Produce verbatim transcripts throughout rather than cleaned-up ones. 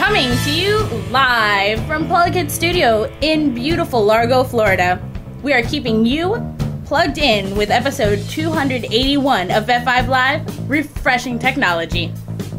Coming to you live from Polykid Studio in beautiful Largo, Florida. We are keeping you plugged in with episode two hundred eighty-one of F five Live, Refreshing Technology.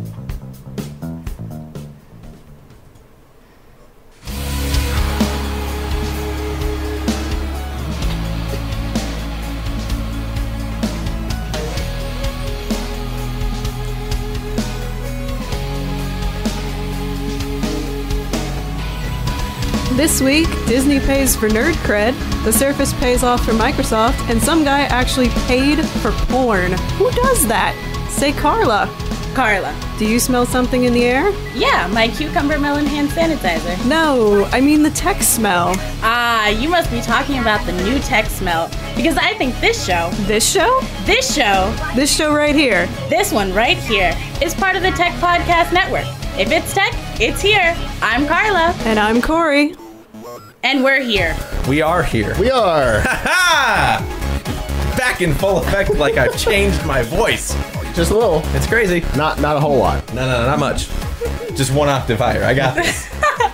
This week, Disney pays for nerd cred, the Surface pays off for Microsoft, and some guy actually paid for porn. Who does that? Say Carla. Carla. Do you smell something in the air? Yeah, my cucumber melon hand sanitizer. No, I mean the tech smell. Ah, you must be talking about the new tech smell. Because I think this show, This show? this show, This show right here. this one right here, is part of the Tech Podcast Network. If it's tech, it's here. I'm Carla, And I'm Corey. and we're here. We are here. We are. Ha! Back in full effect, like I've changed my voice. Just a little. It's crazy. Not not a whole lot. No, no, no, not much. Just one octave higher. I got this.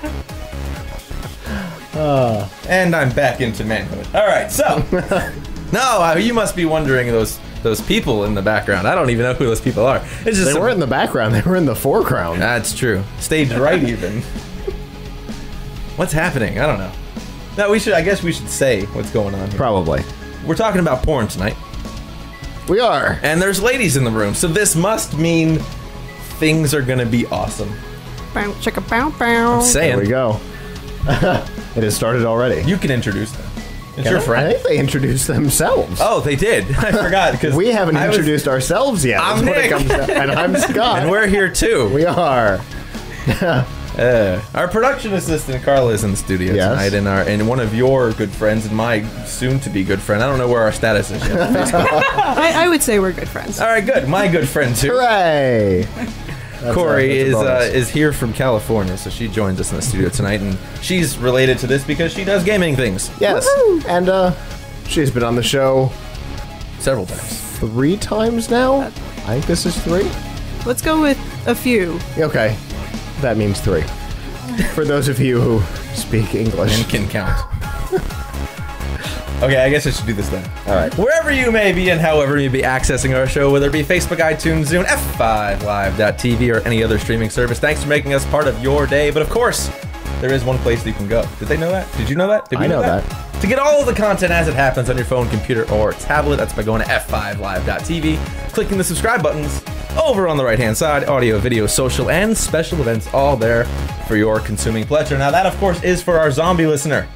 Uh, And I'm back into manhood. All right, so no, uh, you must be wondering those those people in the background. I don't even know who those people are. It's just they some- weren't in the background. They were in the foreground. That's true. Stage right even. What's happening? I don't know. No, we should. I guess we should say what's going on here. Probably. We're talking about porn tonight. We are. And there's ladies in the room, so this must mean things are gonna be awesome. Bow, chicka, bow, bow. Saying. There we go. It has started already. You can introduce them. It's Can your I? I friend. think they introduced themselves. Oh, they did. I forgot because We haven't I was- introduced ourselves yet. I'm is what it Nick. comes to. And I'm Scott. and we're here too. we are. Uh, our production assistant Carla is in the studio Yes. tonight, and our and one of your good friends and my soon-to-be good friend. I don't know where our status is yet. on Facebook. I, I would say we're good friends. All right, good. My good friend too. Hooray. That's Corey a- that's a is uh, bonus. is here from California, so she joins us in the studio tonight, and she's related to this because she does gaming things Yes. And uh, she's been on the show several times. three times now. I think this is three. Let's go with a few. Okay. That means three. For those of you who speak English. And can count. Okay, I guess I should do this then. All right. Wherever you may be and however you may be accessing our show, whether it be Facebook, iTunes, Zune, F five live dot T V, or any other streaming service, thanks for making us part of your day. But of course, there is one place that you can go. Did they know that? Did you know that? Did we I know To get all of the content as it happens on your phone, computer, or tablet, that's by going to F five live dot T V, clicking the subscribe buttons over on the right-hand side, audio, video, social, and special events, all there for your consuming pleasure. Now, that, of course, is for our zombie listener.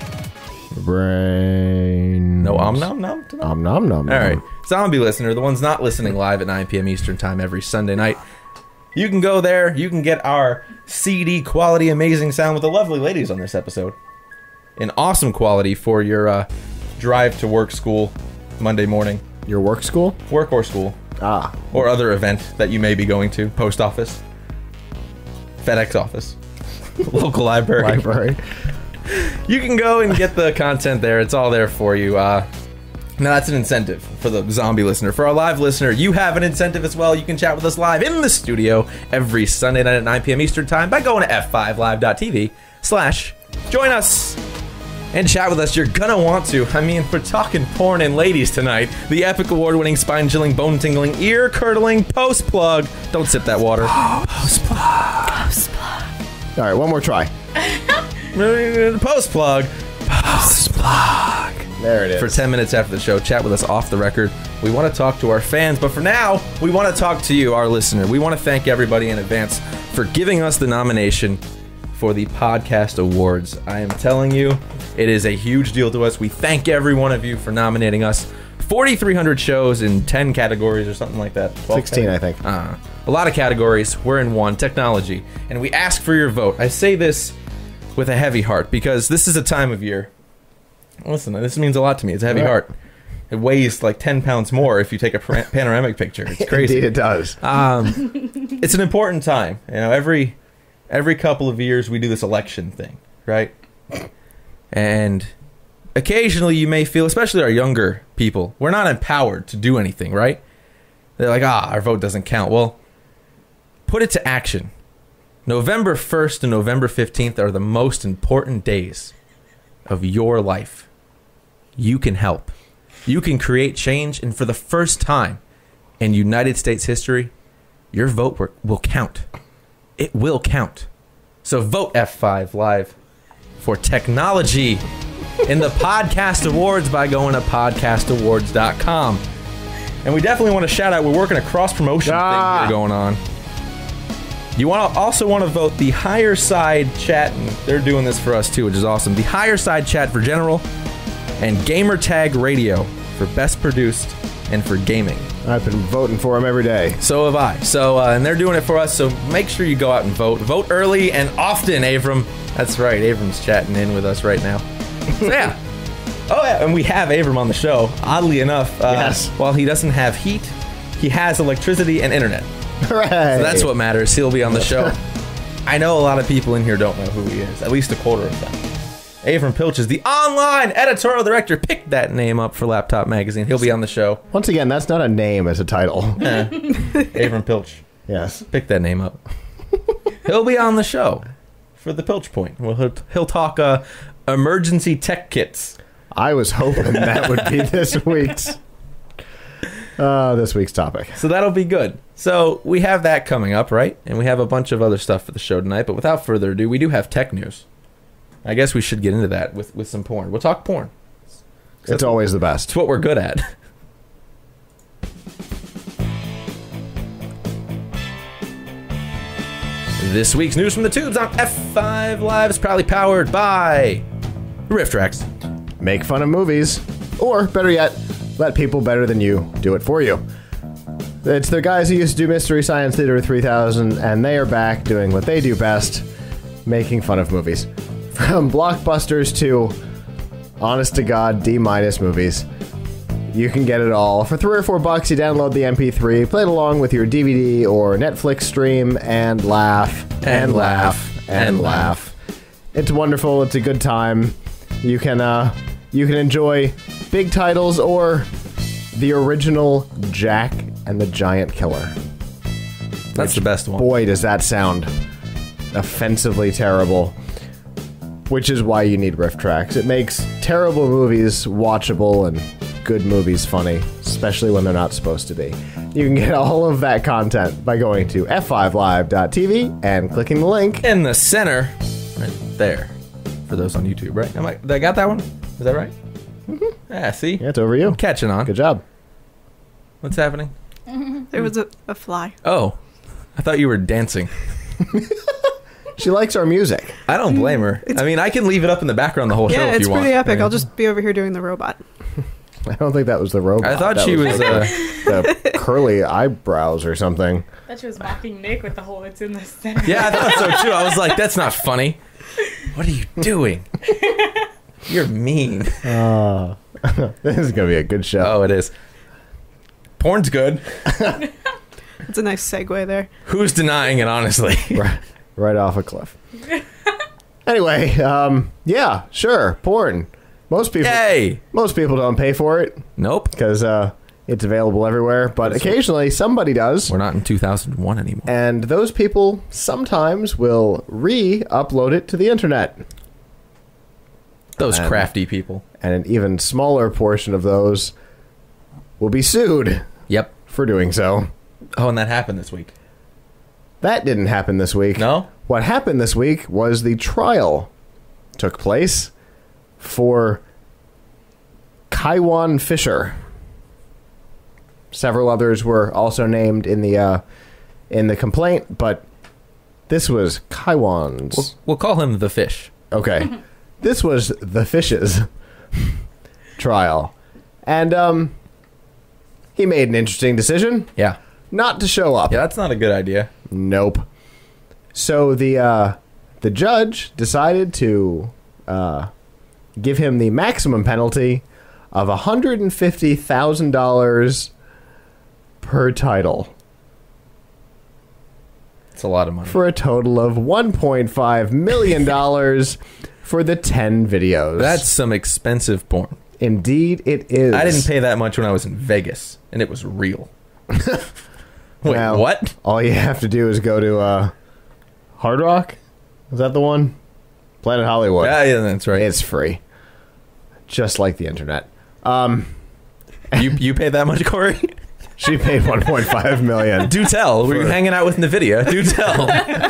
Brain. No om nom nom tonight? Om nom nom. All right, zombie listener, the ones not listening live at nine p.m. Eastern time every Sunday night. You can go there. You can get our C D quality, amazing sound with the lovely ladies on this episode. An awesome quality for your uh, drive to work, school, Monday morning, Your work school? work or school, Ah. or other event that you may be going to. Post office, FedEx office, local library. Library. You can go and get the content there. It's all there for you. Uh, now, that's an incentive for the zombie listener. For our live listener, you have an incentive as well. You can chat with us live in the studio every Sunday night at nine p.m. Eastern time by going to F five live dot T V slash join us and chat with us. You're gonna want to. I mean, we're talking porn and ladies tonight. The epic award-winning, spine-chilling, bone-tingling, ear-curdling post-plug. Don't sip that water. All right, one more try. Post-plug. Post-plug. There it is. For ten minutes after the show, chat with us off the record. We want to talk to our fans, but for now, we want to talk to you, our listener. We want to thank everybody in advance for giving us the nomination for the Podcast Awards. I am telling you, it is a huge deal to us. We thank every one of you for nominating us. forty-three hundred shows in ten categories or something like that. sixteen, I think. Uh, a lot of categories. We're in one, technology. And we ask for your vote. I say this with a heavy heart because this is a time of year. Listen, this means a lot to me. It's a heavy Yeah. heart. It weighs like ten pounds more if you take a pra- panoramic picture. It's crazy. Indeed, it does. Um, it's an important time. You know, every every couple of years we do this election thing, right? And occasionally you may feel, especially our younger people, we're not empowered to do anything, right? They're like, ah, our vote doesn't count. Well, put it to action. November first and November fifteenth are the most important days of your life. You can help. You can create change, and for the first time in United States history, your vote will- will count. It will count. So vote F five Live for technology in the Podcast Awards by going to podcast awards dot com. And we definitely want to shout out, we're working a cross-promotion Ah. thing here going on. You want to also want to vote the Higher Side Chat, and they're doing this for us too, which is awesome. The Higher Side Chat for general, and Gamertag Radio for best produced and for gaming. I've been voting for him every day. So have I. So uh, and they're doing it for us. So make sure you go out and vote. Vote early and often, Avram. That's right. Avram's chatting in with us right now. So yeah. Oh yeah, and we have Avram on the show. Oddly enough, uh, Yes. while he doesn't have heat, he has electricity and internet. Hooray! So that's what matters. He'll be on the show. I know a lot of people in here don't know who he is. At least a quarter of them. Avram Pilch is the online editorial director. Pick that name up for Laptop Magazine. He'll be on the show. Once again, that's not a name as a title. Eh. Avram Pilch. Yes. Pick that name up. He'll be on the show for the Pilch Point. Well, he'll, he'll talk uh, emergency tech kits. I was hoping that would be this week's uh, this week's topic. So that'll be good. So we have that coming up, right? And we have a bunch of other stuff for the show tonight. But without further ado, we do have tech news. I guess we should get into that with, with some porn. We'll talk porn. It's always the best. It's what we're good at. This week's news from the tubes on F five Live is proudly powered by RiffTrax. Make fun of movies, or better yet, let people better than you do it for you. It's the guys who used to do Mystery Science Theater three thousand, and they are back doing what they do best, making fun of movies. From blockbusters to honest-to-God D-minus movies, you can get it all. For three or four bucks, you download the M P three, play it along with your D V D or Netflix stream, and laugh, and, And laugh, laugh, and and laugh. It's wonderful. It's a good time. You can uh, you can enjoy big titles or the original Jack and the Giant Killer. That's the best one. Boy, does that sound offensively terrible. Which is why you need RiffTrax. It makes terrible movies watchable and good movies funny, especially when they're not supposed to be. You can get all of that content by going to f five live dot t v and clicking the link. In the center, right there. For those on YouTube, right? Am I, did I got that one? Is that right? Mm-hmm. Yeah, see? Yeah, it's over you. I'm catching on. Good job. What's happening? There was a, a fly. Oh, I thought you were dancing. She likes our music. I don't blame her. I mean, I can leave it up in the background the whole show Yeah, if it's you want. pretty epic. Yeah. I'll just be over here doing the robot. I don't think that was the robot. I thought That she was. the, Uh, the curly eyebrows or something. That she was mocking Nick with the whole "it's in the center." yeah, I thought so too. I was like, that's not funny. What are you doing? You're mean. Uh, this is going to be a good show. Oh, it is. Porn's good. It's a nice segue there. Who's denying it, honestly? right, right off a cliff. Anyway, um, yeah, sure, porn. Most people, Yay! most people don't pay for it Nope. because uh, it's available everywhere. But occasionally, somebody does, We're not in two thousand one anymore. and those people sometimes will re-upload it to the internet. Those Um, crafty people. And an even smaller portion of those will be sued Yep. for doing so. Oh, and that happened this week. That didn't happen this week. No? What happened this week was the trial took place for Kaiwan Fisher. Several others were also named in the uh, in the complaint, but this was Kaiwan's. We'll, we'll call him the fish. Okay, this was the Fish's trial, and um, he made an interesting decision Yeah. not to show up. Yeah, that's not a good idea. Nope. So the uh, the judge decided to uh, give him the maximum penalty of one hundred fifty thousand dollars per title It's a lot of money. for a total of one point five million dollars for the ten videos. That's some expensive porn. Indeed it is. I didn't pay that much when I was in Vegas, and it was real. Wait, Well, what? All you have to do is go to uh, Hard Rock? Is that the one? Planet Hollywood. Yeah, yeah, that's right. It's free. Just like the internet. Um, you you paid that much, Corey? She paid one point five million dollars. Do tell. Were you hanging out with NVIDIA? Do tell.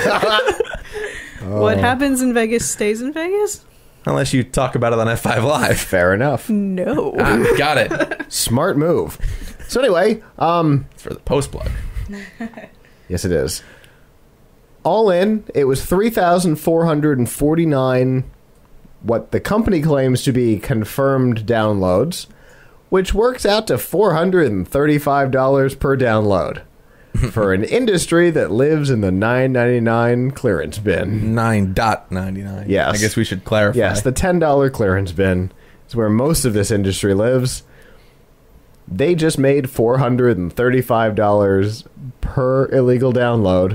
What happens in Vegas stays in Vegas? Unless you talk about it on F five Live. Fair enough. No. Ah, got it. Smart move. So anyway, um, It's for the post plug. yes, it is. All in, it was three thousand four hundred forty-nine, what the company claims to be confirmed downloads, which works out to four hundred thirty-five dollars per download for an industry that lives in the nine ninety-nine clearance bin. nine ninety-nine. Yes. I guess we should clarify. Yes, the ten dollars clearance bin is where most of this industry lives. They just made four hundred thirty-five dollars per illegal download.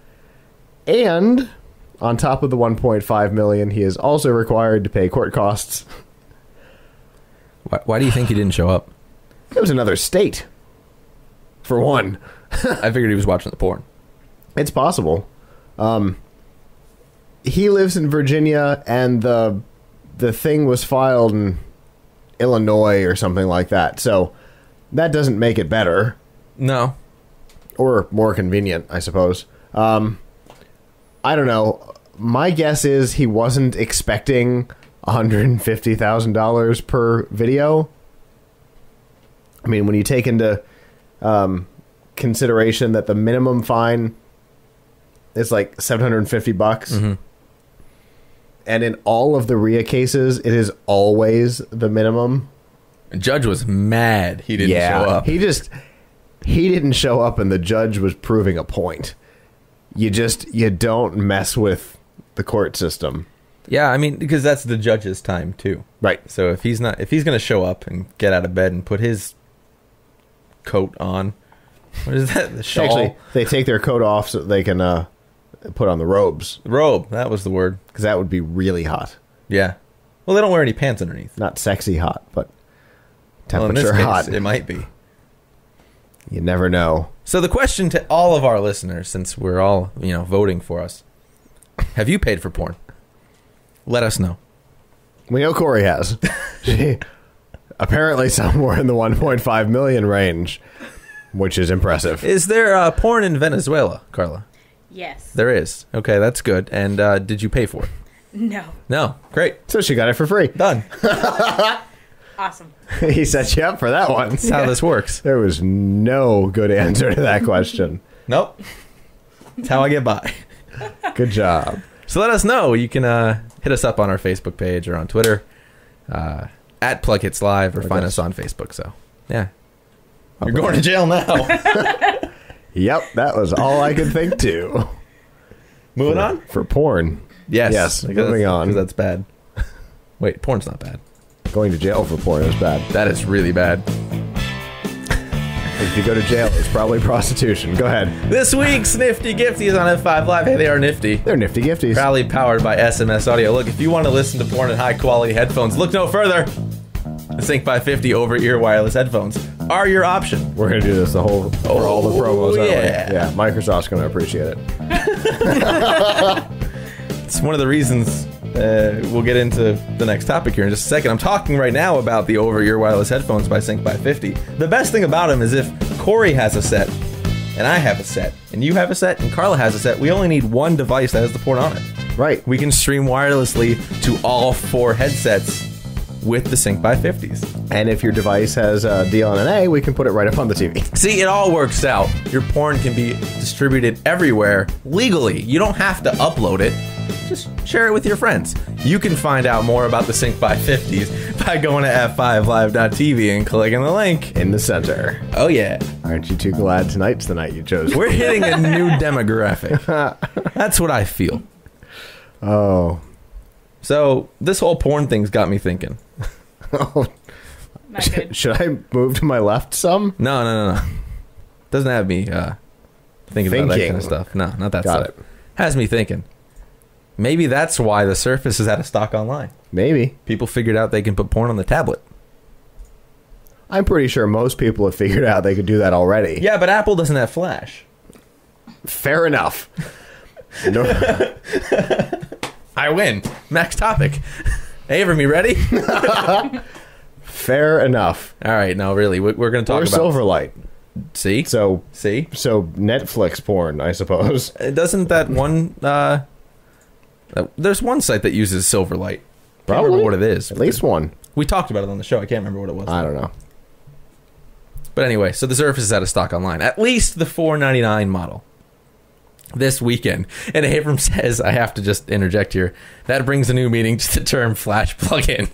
And on top of the one point five million dollars, he is also required to pay court costs. Why, why do you think he didn't show up? It was another state, for one. I figured he was watching the porn. It's possible. Um, he lives in Virginia, and the the thing was filed in Illinois or something like that. So that doesn't make it better. No. Or more convenient, I suppose. Um, I don't know. My guess is he wasn't expecting one hundred fifty thousand dollars per video. I mean, when you take into um, consideration that the minimum fine is like seven hundred fifty bucks. Mm-hmm. And in all of the R I A cases, it is always the minimum. The judge was mad he didn't yeah, show up. He just, he didn't show up and the judge was proving a point. You just, you don't mess with the court system. Yeah, I mean, because that's the judge's time too. Right. So if he's not, if he's going to show up and get out of bed and put his coat on, what is that? The shawl? Actually, they take their coat off so they can uh, put on the robes. Robe, that was the word. Because that would be really hot. Yeah. Well, they don't wear any pants underneath. Not sexy hot, but Well, in temperature this case, hot. it might be. You never know. So the question to all of our listeners, since we're all, you know, voting for us, have you paid for porn? Let us know. We know Corey has. She, apparently somewhere in the one point five million range, which is impressive. Is there uh, porn in Venezuela, Carla? Yes. There is. Okay, that's good. And uh, did you pay for it? No. No. Great. So she got it for free. Done. Awesome. He set you up for that one. That's how this works. There was no good answer to that question. Nope. That's how I get by. Good job. So let us know. You can uh, hit us up on our Facebook page or on Twitter uh, at Plug Hits Live or Or find this. us on Facebook. So, yeah. You're going to jail now. Yep, that was all I could think to. Moving for, on? For porn. Yes. Yes, because moving that's- on. because that's bad. Wait, porn's not bad. Going to jail for porn is bad. That is really bad. If you go to jail, it's probably prostitution. Go ahead. This week's Nifty Gifties on F five Live. Hey, they are nifty. They're nifty gifties. Proudly powered by S M S Audio. Look, if you want to listen to porn in high quality headphones, look no further. The Sync by fifty over-ear wireless headphones are your option. We're going to do this the whole for all the promos, aren't yeah. we? Yeah, Microsoft's going to appreciate it. It's one of the reasons uh, we'll get into the next topic here in just a second. I'm talking right now about the over-ear wireless headphones by Sync by fifty. The best thing about them is if Corey has a set, and I have a set, and you have a set, and Carla has a set, we only need one device that has the port on it. Right. We can stream wirelessly to all four headsets with the Sync by fifties. And if your device has a D L N A, we can put it right up on the T V. See, it all works out. Your porn can be distributed everywhere legally. You don't have to upload it. Just share it with your friends. You can find out more about the Sync by fifties by going to F five live dot T V and clicking the link. In the center. Oh, yeah. Aren't you too glad tonight's the night you chose? We're hitting a new demographic. That's what I feel. Oh. So, this whole porn thing's got me thinking. oh. Not good. Should I move to my left some? No, no, no, no. Doesn't have me uh, thinking, about that Thinking. kind of stuff. No, not that Got stuff. it. Has me thinking. Maybe that's why the Surface is out of stock online. Maybe. People figured out they can put porn on the tablet. I'm pretty sure most people have figured out they could do that already. Yeah, but Apple doesn't have Flash. Fair enough. No, I win. Next topic. Avram, you ready? fair enough. All right, no, really, we- we're going to talk Or about... Silverlight. See? So, See? so Netflix porn, I suppose. Uh, Doesn't that one... Uh, uh, there's one site that uses Silverlight. Can't Probably. remember what it is. At least one. We talked about it on the show. I can't remember what it was. I don't know. But anyway, so the Surface is out of stock online. At least the four ninety-nine model. This weekend. And Abram says, I have to just interject here, that brings a new meaning to the term flash plug-in.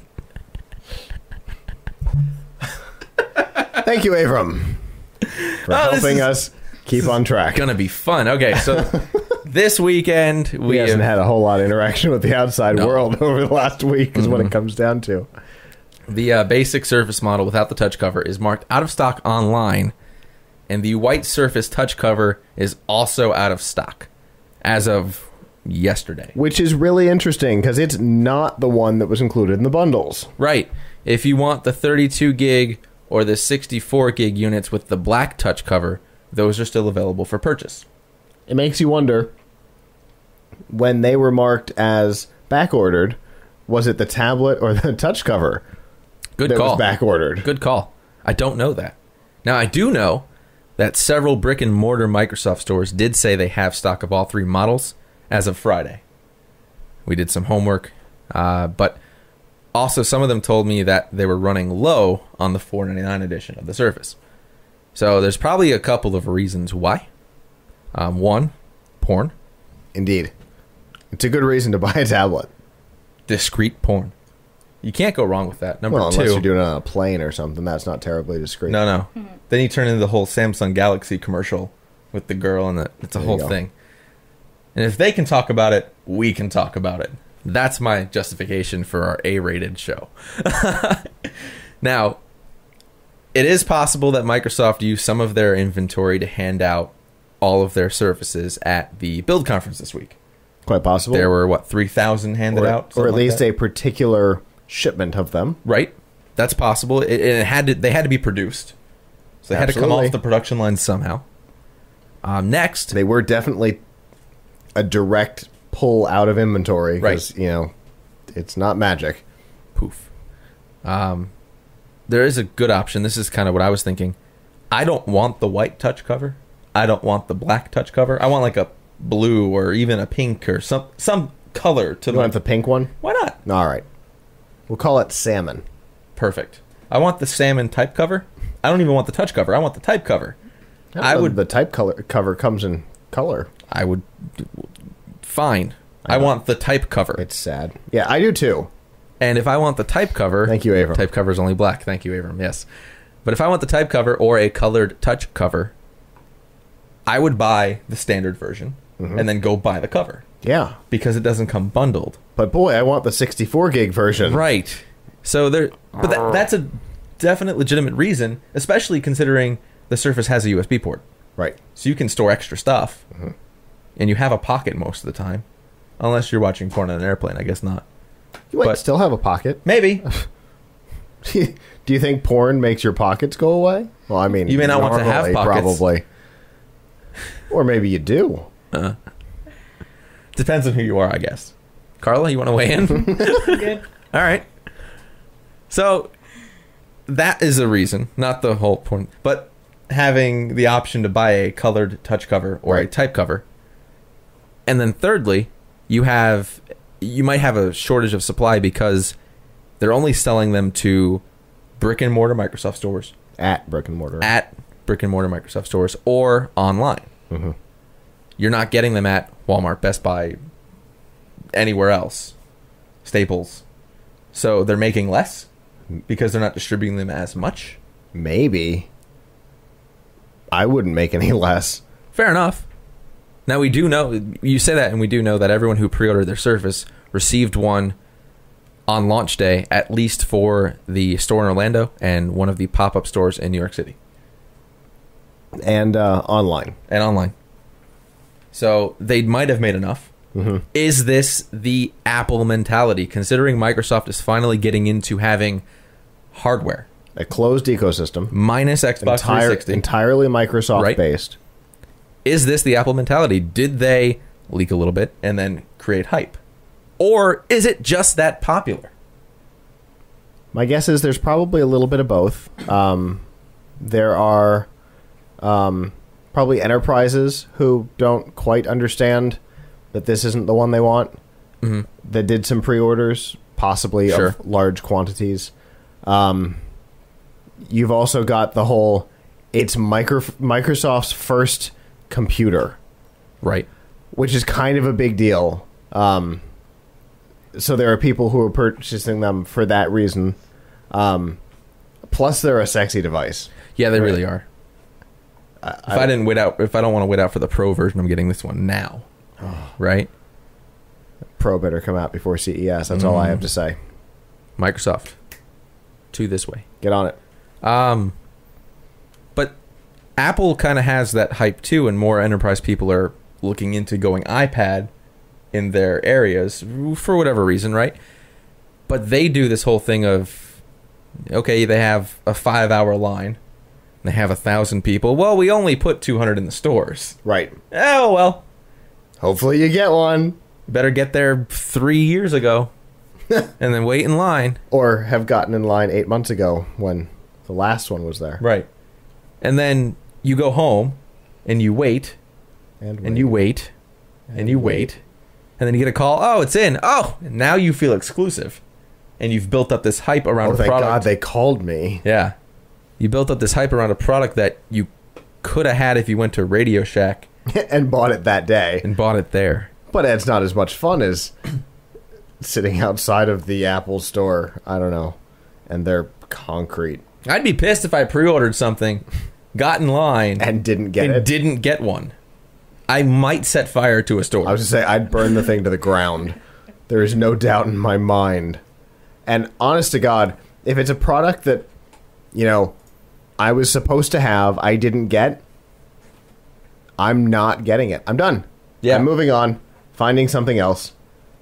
Thank you, Avram, for Oh, this helping is- us keep on track. Gonna be fun. Okay, so this weekend we He hasn't have, had a whole lot of interaction with the outside No. world over the last week, is what it comes down to. the uh, basic Surface model without the touch cover is marked out of stock online, and the white Surface touch cover is also out of stock as of yesterday. Which is really interesting because it's not the one that was included in the bundles. Right. If you want the thirty-two gig or the sixty-four gig units with the black touch cover, those are still available for purchase. It makes you wonder, when they were marked as back ordered, was it the tablet or the touch cover Good that call. was back ordered? Good call. I don't know that. Now, I do know that several brick and mortar Microsoft stores did say they have stock of all three models as of Friday. We did some homework, uh, but also some of them told me that they were running low on the four ninety-nine edition of the Surface. So there's probably a couple of reasons why. Um, one, porn. Indeed. It's a good reason to buy a tablet. Discrete porn. You can't go wrong with that. Number Well, two. unless you're doing it on a plane or something, that's not terribly discreet. No, no. Then you turn into the whole Samsung Galaxy commercial with the girl and the, it's a There whole you go. thing. And if they can talk about it, we can talk about it. That's my justification for our A-rated show. Now, it is possible that Microsoft used some of their inventory to hand out all of their Surfaces at the Build conference this week. Quite possible. There were, what, three thousand handed or, out? or at Something like least that? a particular shipment of them. Right. That's possible. It, it had to. They had to be produced, so they had to come Absolutely. off the production line somehow. Um, next, They were definitely a direct pull out of inventory because, you know, it's not magic. poof. Um, there is a good option. This is kind of what I was thinking. I don't want the white touch cover. I don't want the black touch cover. I want like a blue or even a pink or some some color to You want the pink one? Why not? All right. We'll call it salmon. Perfect. I want the salmon type cover. I don't even want the touch cover. I want the type cover. I Uh, would. The type color cover comes in color. I would. Fine. I want the type cover. It's sad. Yeah, I do too. And if I want the type cover... Thank you, Avram. Type cover is only black. Thank you, Avram. Yes. But if I want the type cover or a colored touch cover, I would buy the standard version Mm-hmm. and then go buy the cover Yeah. because it doesn't come bundled. But boy, I want the sixty-four gig version. Right. So there... But that, that's a definite legitimate reason, especially considering the Surface has a U S B port. Right. So you can store extra stuff. Mm-hmm. And you have a pocket most of the time. Unless you're watching porn on an airplane. I guess not. You might But- still have a pocket. Maybe. Do you think porn makes your pockets go away? Well, I mean, You may not want to have normally, pockets. Probably. Or maybe you do. Depends on who you are, I guess. Carla, you want to weigh in? Good. All right. So that is a reason, not the whole point, but having the option to buy a colored touch cover or a Right. type cover. And then thirdly, you have you might have a shortage of supply because they're only selling them to brick and mortar Microsoft stores, At brick and mortar. at brick and mortar Microsoft stores, or online. Mhm. You're not getting them at Walmart, Best Buy, anywhere else, Staples. So they're making less because they're not distributing them as much. Maybe. I wouldn't make any less. Fair enough. Now we do know, you say that, and we do know that everyone who pre-ordered their Surface received one on launch day, at least for the store in Orlando and one of the pop-up stores in New York City And uh, online. and online. So they might have made enough. Mm-hmm. Is this the Apple mentality, considering Microsoft is finally getting into having hardware A closed ecosystem. minus Xbox three Entire, sixty? entirely Microsoft Right. based. Is this the Apple mentality? Did they leak a little bit, and then create hype? Or is it just that popular? My guess is there's probably a little bit of both. Um, there are um, probably enterprises who don't quite understand that this isn't the one they want. Mm-hmm. That did some pre-orders, possibly Sure. of large quantities. Um, you've also got the whole, it's micro, Microsoft's first computer. Right. Which is kind of a big deal. Um, so there are people who are purchasing them for that reason. Um, plus, they're a sexy device. Yeah, they Right. really are. I, If I, didn't wait out, if I don't want to wait out for the Pro version, I'm getting this one now. Right? Pro better come out before C E S. That's all I have to say. Microsoft. Two this way. Get on it. Um, but Apple kind of has that hype too, and more enterprise people are looking into going iPad in their areas for whatever reason, right? But they do this whole thing of, okay, they have a five-hour line, they have a thousand people. Well, we only put two hundred in the stores. Right. Oh well, Hopefully you get one. better get there three years ago, and then wait in line. Or have gotten in line eight months ago when the last one was there. Right. And then you go home, and you wait. And, And you wait, and you wait, and then you get a call. Oh, it's in. Oh, and now you feel exclusive, and you've built up this hype around Oh, a thank product. God they called me. Yeah, you built up this hype around a product that you could have had if you went to Radio Shack And bought it that day. and bought it there. But it's not as much fun as sitting outside of the Apple store. I don't know. And they're concrete. I'd be pissed if I pre-ordered something, got in line, And didn't get and it. didn't get one. I might set fire to a store. I was going to say, I'd burn the thing to the ground. There is no doubt in my mind. And honest to God, if it's a product that, you know, I was supposed to have, I didn't get, I'm not getting it. I'm done. Yeah. I'm moving on, finding something else.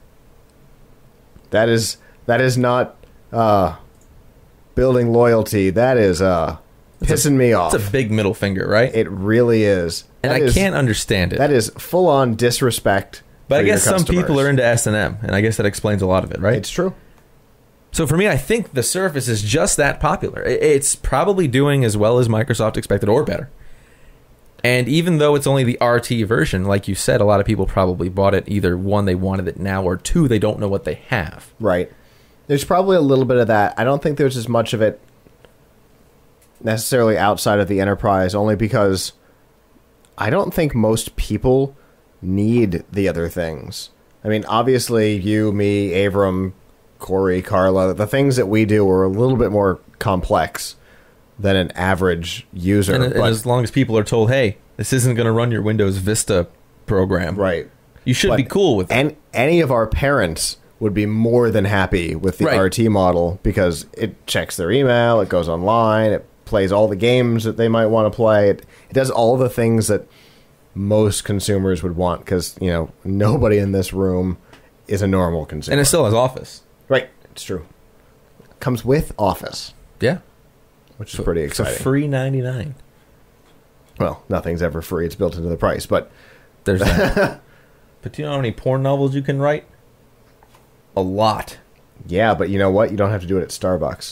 That is that is not uh, building loyalty. That is uh, pissing me off. It's a big middle finger, right? It really is. and That I is- can't understand it. That is full-on disrespect. but for I your guess some customers. people are into S and M, and I guess that explains a lot of it, right? It's true. So for me, I think the Surface is just that popular. I- It's probably doing as well as Microsoft expected or better. And even though it's only the R T version, like you said, a lot of people probably bought it either one, they wanted it now, or two, they don't know what they have. Right. There's probably a little bit of that. I don't think there's as much of it necessarily outside of the enterprise, only because I don't think most people need the other things. I mean, obviously, you, me, Avram, Corey, Carla, the things that we do are a little bit more complex than an average user. And, and but- as long as people are told, hey, this isn't going to run your Windows Vista program, right. you should But be cool with it. And any of our parents would be more than happy with the Right. R T model because it checks their email, it goes online, it plays all the games that they might want to play. It, it does all the things that most consumers would want because, you know, nobody in this room is a normal consumer. And it still has Office. Right. It's true. Comes with Office, Yeah. which is pretty It's a exciting. free ninety-nine. Well, nothing's ever free. It's built into the price, but There's that. But do you know how many porn novels you can write? A lot. yeah, but you know what? You don't have to do it at Starbucks.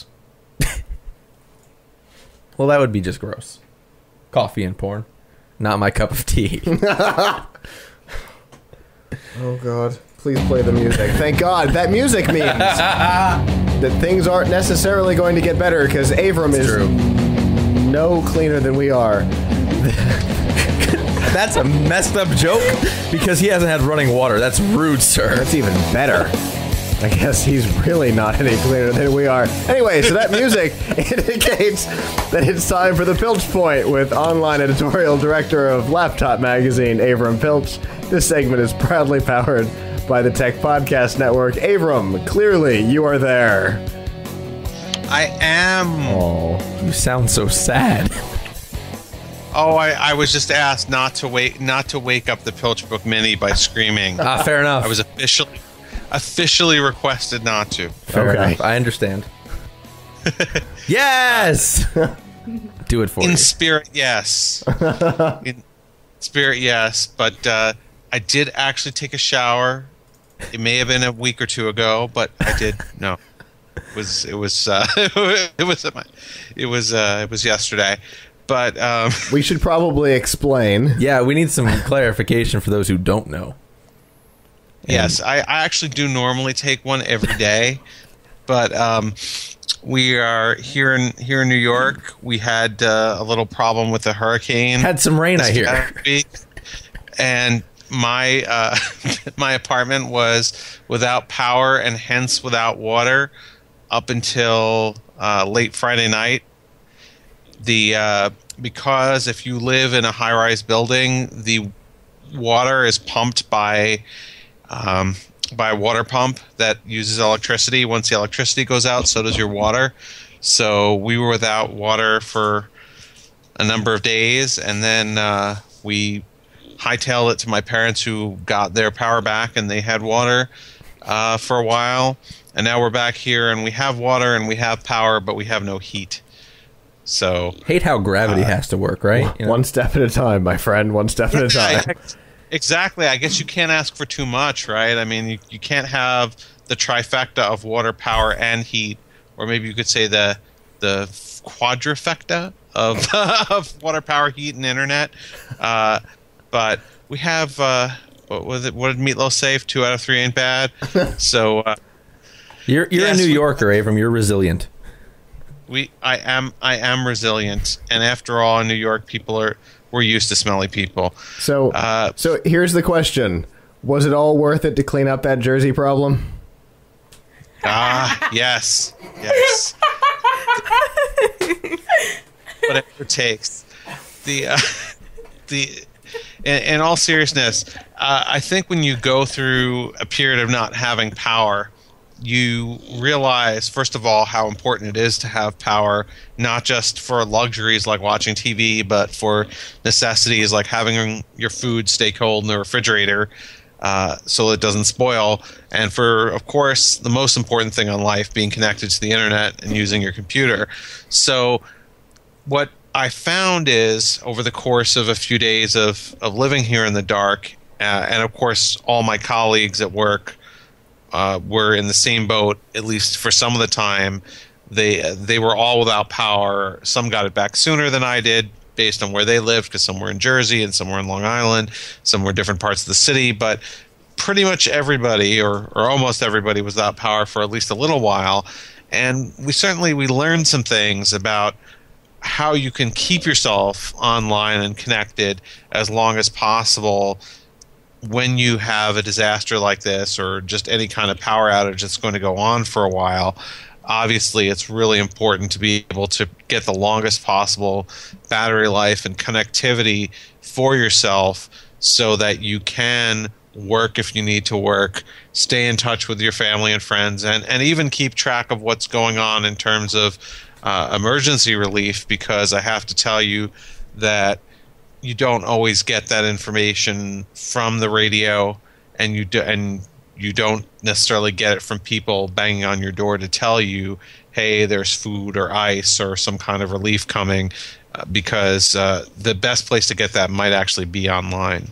Well, that would be just gross. Coffee and porn. Not my cup of tea. Oh, God. Please play the music. Thank God. That music means that things aren't necessarily going to get better because Avram is True. no cleaner than we are. That's a messed up joke because he hasn't had running water. That's rude, sir. That's even better. I guess he's really not any cleaner than we are. Anyway, so that music indicates that it's time for the Pilch Point with online editorial director of Laptop Magazine, Avram Pilch. This segment is proudly powered by the Tech Podcast Network. Avram, clearly you are there. I am. Oh. You sound so sad. Oh, I, I was just asked not to wake not to wake up the Pilchbrook Mini by screaming. Ah, fair enough. I was officially officially requested not to. fair Okay. enough. I understand. Yes. Do it for In you. spirit, yes. In spirit, yes. But uh, I did actually take a shower. It may have been a week or two ago, but I did. No, it was it was uh, it was it was uh, it was yesterday. But um, we should probably explain. Yeah, we need some clarification for those who don't know. Yes, I, I actually do normally take one every day, but um, we are here in here in New York. We had uh, a little problem with the hurricane. Had some rain, I hear. Week, and my uh, my apartment was without power and hence without water up until uh, late Friday night. The uh, because if you live in a high-rise building, the water is pumped by um, by a water pump that uses electricity. Once the electricity goes out, so does your water. So we were without water for a number of days, and then uh, we hightailed it to my parents, who got their power back, and they had water uh, for a while. And now we're back here, and we have water and we have power, but we have no heat. So hate how gravity uh, has to work, right? You know? One step at a time, my friend. One step at a time. Exactly. I guess you can't ask for too much, right? I mean, you, you can't have the trifecta of water, power, and heat, or maybe you could say the the quadrifecta of of water, power, heat, and internet. Uh, but we have uh, what was it? What did Meatloaf say? Two out of three ain't bad. So uh, you're you're yes, a New Yorker, Avram. You're resilient. We, I am, I am resilient, and after all, in New York, people are we're used to smelly people. So, uh, so here's the question: was it all worth it to clean up that Jersey problem? Ah, yes, yes. Whatever it takes. The, uh, the, in, in all seriousness, uh, I think when you go through a period of not having power, you realize, first of all, how important it is to have power, not just for luxuries like watching T V, but for necessities like having your food stay cold in the refrigerator uh, so it doesn't spoil. And for, of course, the most important thing in life, being connected to the internet and using your computer. So what I found is, over the course of a few days of, of living here in the dark, uh, and of course all my colleagues at work Uh, were in the same boat, at least for some of the time. They they were all without power. Some got it back sooner than I did, based on where they lived, because some were in Jersey and some were in Long Island, some were different parts of the city. But pretty much everybody, or, or almost everybody, was without power for at least a little while. And we certainly we learned some things about how you can keep yourself online and connected as long as possible when you have a disaster like this, or just any kind of power outage that's going to go on for a while. Obviously, it's really important to be able to get the longest possible battery life and connectivity for yourself so that you can work if you need to work, stay in touch with your family and friends, and, and even keep track of what's going on in terms of uh, emergency relief, because I have to tell you that you don't always get that information from the radio, and you do, and you don't necessarily get it from people banging on your door to tell you, hey, there's food or ice or some kind of relief coming, uh, because uh, the best place to get that might actually be online.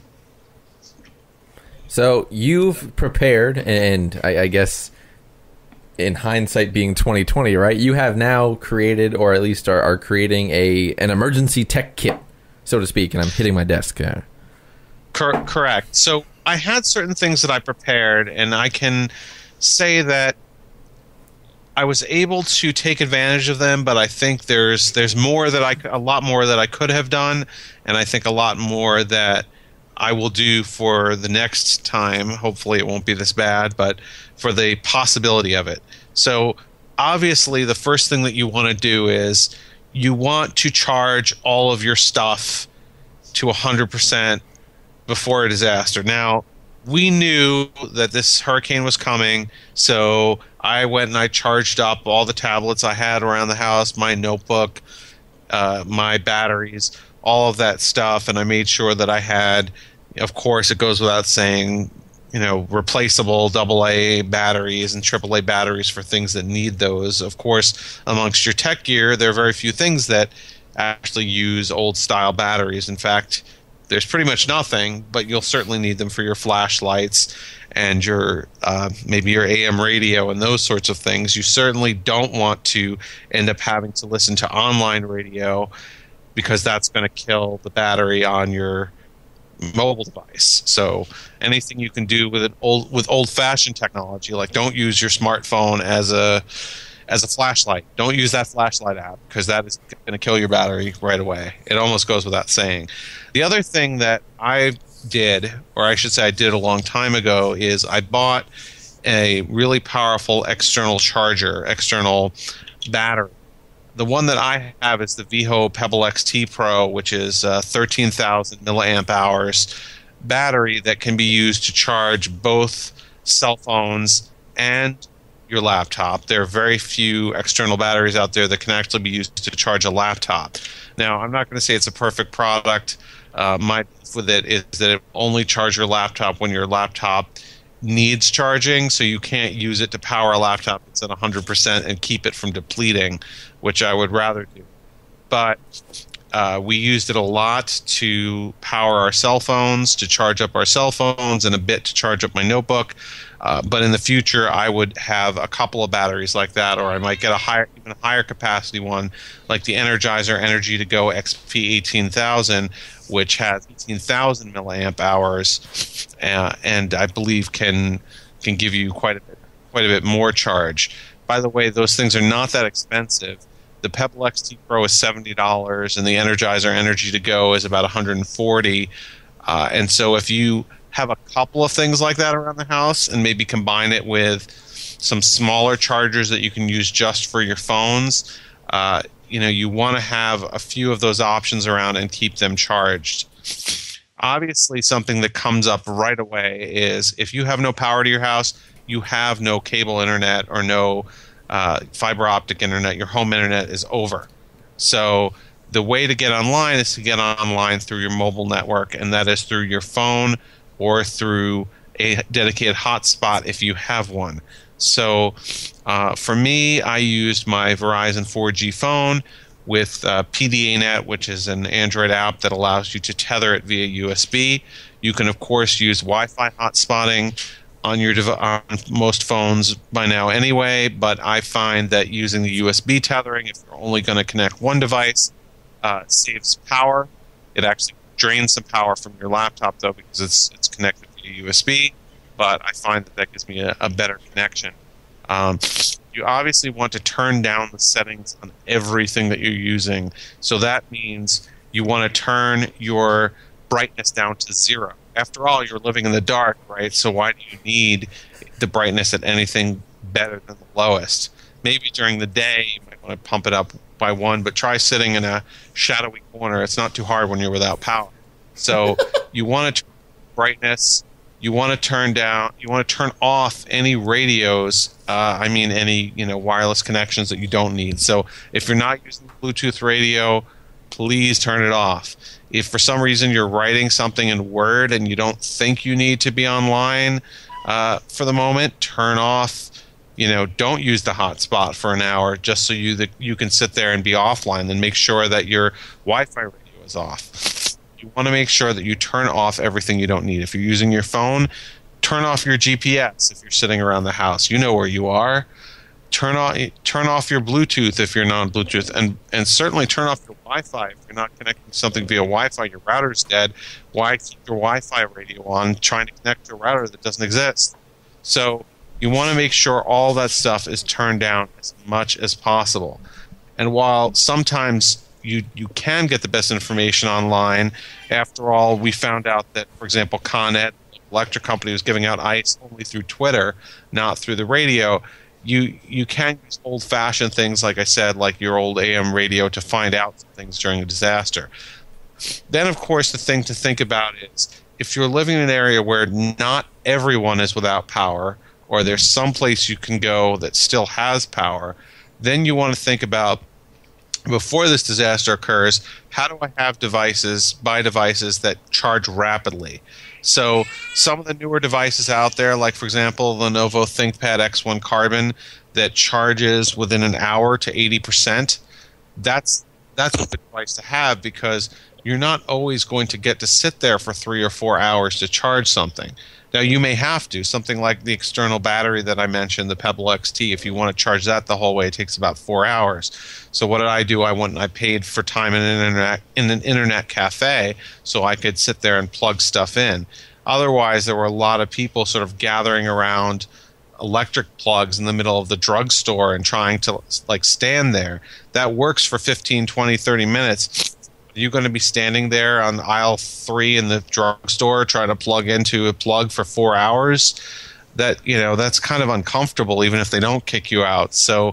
So you've prepared, and I, I guess in hindsight being twenty twenty, right? You have now created, or at least are, are creating a an emergency tech kit, so to speak, and I'm hitting my desk. Uh. Cor- correct. So I had certain things that I prepared, and I can say that I was able to take advantage of them, but I think there's there's more that I a lot more that I could have done, and I think a lot more that I will do for the next time. Hopefully it won't be this bad, but for the possibility of it. So obviously the first thing that you want to do is you want to charge all of your stuff to one hundred percent before a disaster. Now, we knew that this hurricane was coming, so I went and I charged up all the tablets I had around the house, my notebook, uh, my batteries, all of that stuff, and I made sure that I had, of course, it goes without saying, you know, replaceable double A batteries and triple A batteries for things that need those. Of course, amongst your tech gear, there are very few things that actually use old style batteries. In fact, there's pretty much nothing, but you'll certainly need them for your flashlights and your uh, maybe your A M radio and those sorts of things. You certainly don't want to end up having to listen to online radio, because that's going to kill the battery on your mobile device. So anything you can do with an old with old-fashioned technology, like don't use your smartphone as a as a flashlight. Don't use that flashlight app, because that is going to kill your battery right away. It almost goes without saying. The other thing that I did, or I should say I did a long time ago, is I bought a really powerful external charger, external battery. The one that I have is the Viho Pebble X T Pro, which is a thirteen thousand milliamp hours battery that can be used to charge both cell phones and your laptop. There are very few external batteries out there that can actually be used to charge a laptop. Now, I'm not going to say it's a perfect product. Uh, my beef with it is that it only charges your laptop when your laptop needs charging, so you can't use it to power a laptop that's at one hundred percent and keep it from depleting, which I would rather do. But uh, we used it a lot to power our cell phones, to charge up our cell phones, and a bit to charge up my notebook. Uh, but in the future, I would have a couple of batteries like that, or I might get a higher, even a higher capacity one, like the Energizer Energy to Go X P eighteen thousand, which has eighteen thousand milliamp hours, uh, and I believe can can give you quite a bit, quite a bit more charge. By the way, those things are not that expensive. The Pebble X T Pro is seventy dollars, and the Energizer Energy to Go is about one hundred forty dollars. Uh, and so if you have a couple of things like that around the house, and maybe combine it with some smaller chargers that you can use just for your phones, uh, you know, you want to have a few of those options around and keep them charged. Obviously, something that comes up right away is if you have no power to your house, you have no cable internet or no uh, fiber optic internet, your home internet is over. So the way to get online is to get online through your mobile network, and that is through your phone or through a dedicated hotspot if you have one. So uh, for me, I used my Verizon four G phone with uh, P D A Net, which is an Android app that allows you to tether it via U S B. You can, of course, use Wi-Fi hotspotting on your dev- on most phones by now anyway, but I find that using the U S B tethering, if you're only going to connect one device, uh, saves power. It actually drains some power from your laptop, though, because it's it's connected via U S B, but I find that that gives me a, a better connection. Um, you obviously want to turn down the settings on everything that you're using, so that means you want to turn your brightness down to zero. After all, you're living in the dark, right? So why do you need the brightness at anything better than the lowest? Maybe during the day you might want to pump it up by one, but try sitting in a shadowy corner. It's not too hard when you're without power. So you want to turn brightness. You want to turn down. You want to turn off any radios. Uh, I mean, any you know wireless connections that you don't need. So if you're not using Bluetooth radio, please turn it off. If for some reason you're writing something in Word and you don't think you need to be online uh, for the moment, turn off. You know, don't use the hotspot for an hour just so you that you can sit there and be offline. Then make sure that your Wi-Fi radio is off. You want to make sure that you turn off everything you don't need. If you're using your phone, turn off your G P S. If you're sitting around the house, you know where you are. Turn off turn off your Bluetooth if you're non-Bluetooth, and and certainly turn off your Wi-Fi if you're not connecting to something via Wi-Fi. Your router's dead. Why keep your Wi-Fi radio on trying to connect to a router that doesn't exist? So you want to make sure all that stuff is turned down as much as possible. And while sometimes you you can get the best information online, after all, we found out that, for example, Con Ed, the electric company, was giving out ice only through Twitter, not through the radio. You you can use old-fashioned things, like I said, like your old A M radio, to find out things during a disaster. Then, of course, the thing to think about is if you're living in an area where not everyone is without power, or there's some place you can go that still has power, then you want to think about, before this disaster occurs, how do I have devices, buy devices that charge rapidly? So some of the newer devices out there, like, for example, the Lenovo ThinkPad X one Carbon that charges within an hour to eighty percent, that's, that's a good device to have, because you're not always going to get to sit there for three or four hours to charge something. Now, you may have to. Something like the external battery that I mentioned, the Pebble X T, if you want to charge that the whole way, it takes about four hours. So what did I do? I went and I paid for time in an internet, in an internet cafe so I could sit there and plug stuff in. Otherwise, there were a lot of people sort of gathering around electric plugs in the middle of the drugstore and trying to like stand there. That works for fifteen, twenty, thirty minutes. Are you going to be standing there on aisle three in the drugstore trying to plug into a plug for four hours? That, you know, that's kind of uncomfortable, even if they don't kick you out. So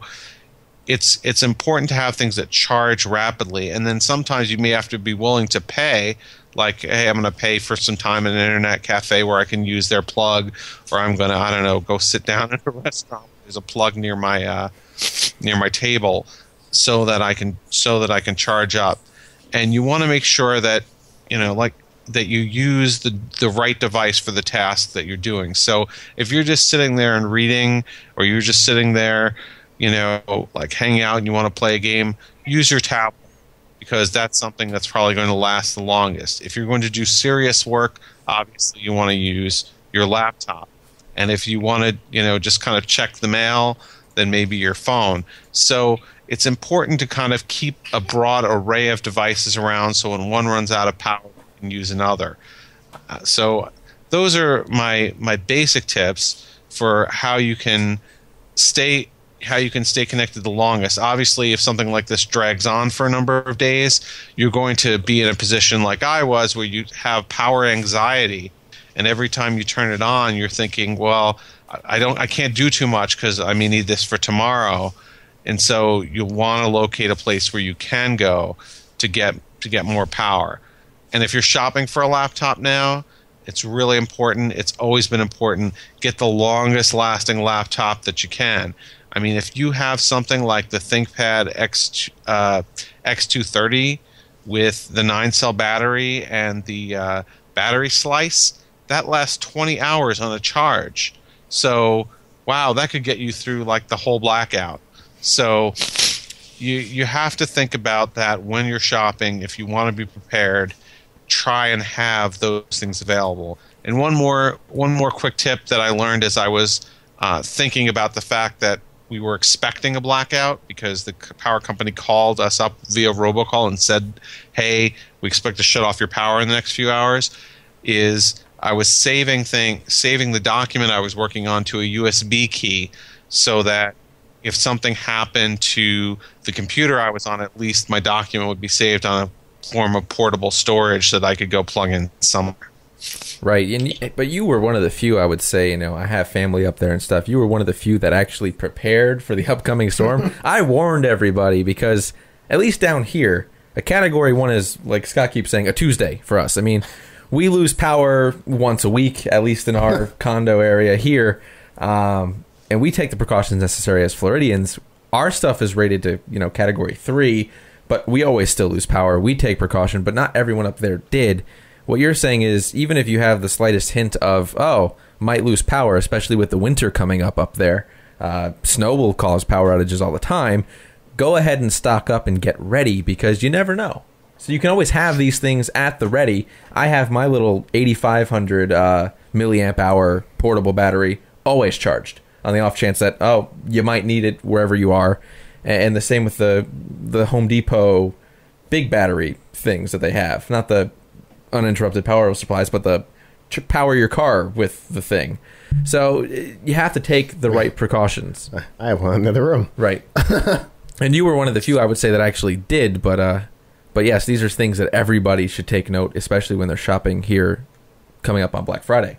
it's it's important to have things that charge rapidly, and then sometimes you may have to be willing to pay. Like, hey, I'm going to pay for some time in an internet cafe where I can use their plug, or I'm going to, I don't know, go sit down at a restaurant. There's a plug near my uh, near my table, so that I can so that I can charge up. And you want to make sure that, you know, like that you use the the right device for the task that you're doing. So if you're just sitting there and reading, or you're just sitting there, you know, like hanging out and you want to play a game, use your tablet, because that's something that's probably going to last the longest. If you're going to do serious work, obviously you want to use your laptop. And if you want to, you know, just kind of check the mail, then maybe your phone. So it's important to kind of keep a broad array of devices around, so when one runs out of power, you can use another. Uh, so those are my my basic tips for how you can stay how you can stay connected the longest. Obviously, if something like this drags on for a number of days, you're going to be in a position like I was, where you have power anxiety, and every time you turn it on, you're thinking, well, I don't I can't do too much because I may need this for tomorrow. And so you'll want to locate a place where you can go to get to get more power. And if you're shopping for a laptop now, it's really important. It's always been important. Get the longest lasting laptop that you can. I mean, if you have something like the ThinkPad X, uh, X two thirty with the nine cell battery and the uh, battery slice, that lasts twenty hours on a charge. So, wow, that could get you through like the whole blackout. So you you have to think about that when you're shopping. If you want to be prepared, try and have those things available. And one more one more quick tip that I learned as I was uh, thinking about the fact that we were expecting a blackout, because the power company called us up via robocall and said, hey, we expect to shut off your power in the next few hours, is I was saving thing saving the document I was working on to a U S B key, so that if something happened to the computer I was on, at least my document would be saved on a form of portable storage so that I could go plug in somewhere. Right, and but you were one of the few, I would say, you know, I have family up there and stuff. You were one of the few that actually prepared for the upcoming storm. I warned everybody, because at least down here, a category one is, like Scott keeps saying, a Tuesday for us. I mean, we lose power once a week, at least in our condo area here. Um, and we take the precautions necessary as Floridians. Our stuff is rated to, you know, category three, but we always still lose power. We take precaution, but not everyone up there did. What you're saying is, even if you have the slightest hint of, oh, might lose power, especially with the winter coming up up there, uh, snow will cause power outages all the time, go ahead and stock up and get ready, because you never know. So you can always have these things at the ready. I have my little eighty-five hundred uh, milliamp hour portable battery always charged, on the off chance that, oh, you might need it wherever you are. And the same with the the Home Depot big battery things that they have. Not the uninterrupted power supplies, but the to power your car with the thing. So you have to take the right precautions. I have one in the other room. Right. And you were one of the few, I would say, that actually did. But, uh, but yes, these are things that everybody should take note, especially when they're shopping here coming up on Black Friday.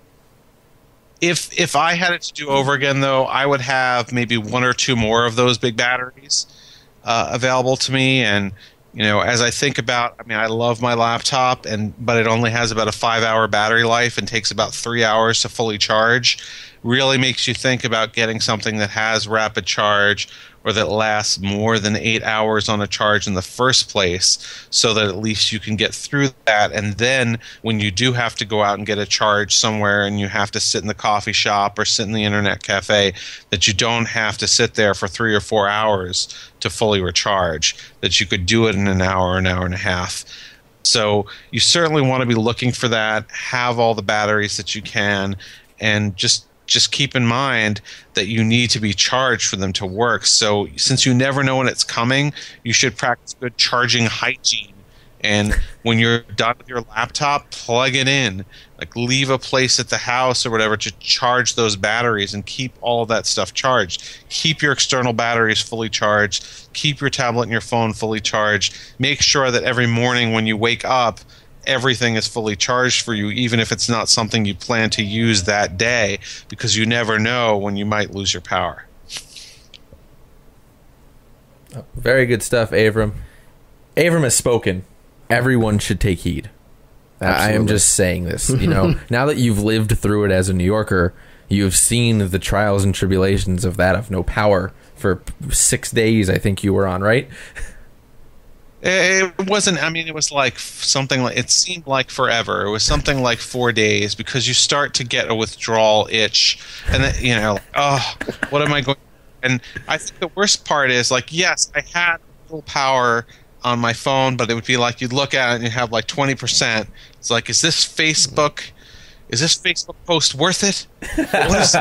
If if I had it to do over again, though, I would have maybe one or two more of those big batteries uh, available to me. And, you know, as I think about, I mean, I love my laptop, and but it only has about a five-hour battery life and takes about three hours to fully charge. Really makes you think about getting something that has rapid charge, or that lasts more than eight hours on a charge in the first place, so that at least you can get through that. And then when you do have to go out and get a charge somewhere, and you have to sit in the coffee shop or sit in the internet cafe, that you don't have to sit there for three or four hours to fully recharge, that you could do it in an hour, an hour and a half. So you certainly want to be looking for that, have all the batteries that you can, and just just keep in mind that you need to be charged for them to work. So since you never know when it's coming, you should practice good charging hygiene. And when you're done with your laptop, plug it in. Like leave a place at the house or whatever to charge those batteries and keep all of that stuff charged. Keep your external batteries fully charged. Keep your tablet and your phone fully charged. Make sure that every morning when you wake up, everything is fully charged for you, even if it's not something you plan to use that day, because you never know when you might lose your power. Very good stuff, Avram. Avram has spoken. Everyone should take heed. Absolutely. I am just saying this. You know, now that you've lived through it as a New Yorker, you've seen the trials and tribulations of that, of no power for six days. I think you were on, right? It wasn't, I mean, it was like something like, it seemed like forever. It was something like four days because you start to get a withdrawal itch. And, then, you know, like, oh, what am I going to do? And I think the worst part is, like, yes, I had full power on my phone, but it would be like you'd look at it and you have like twenty percent. It's like, is this Facebook, is this Facebook post worth it? What, is,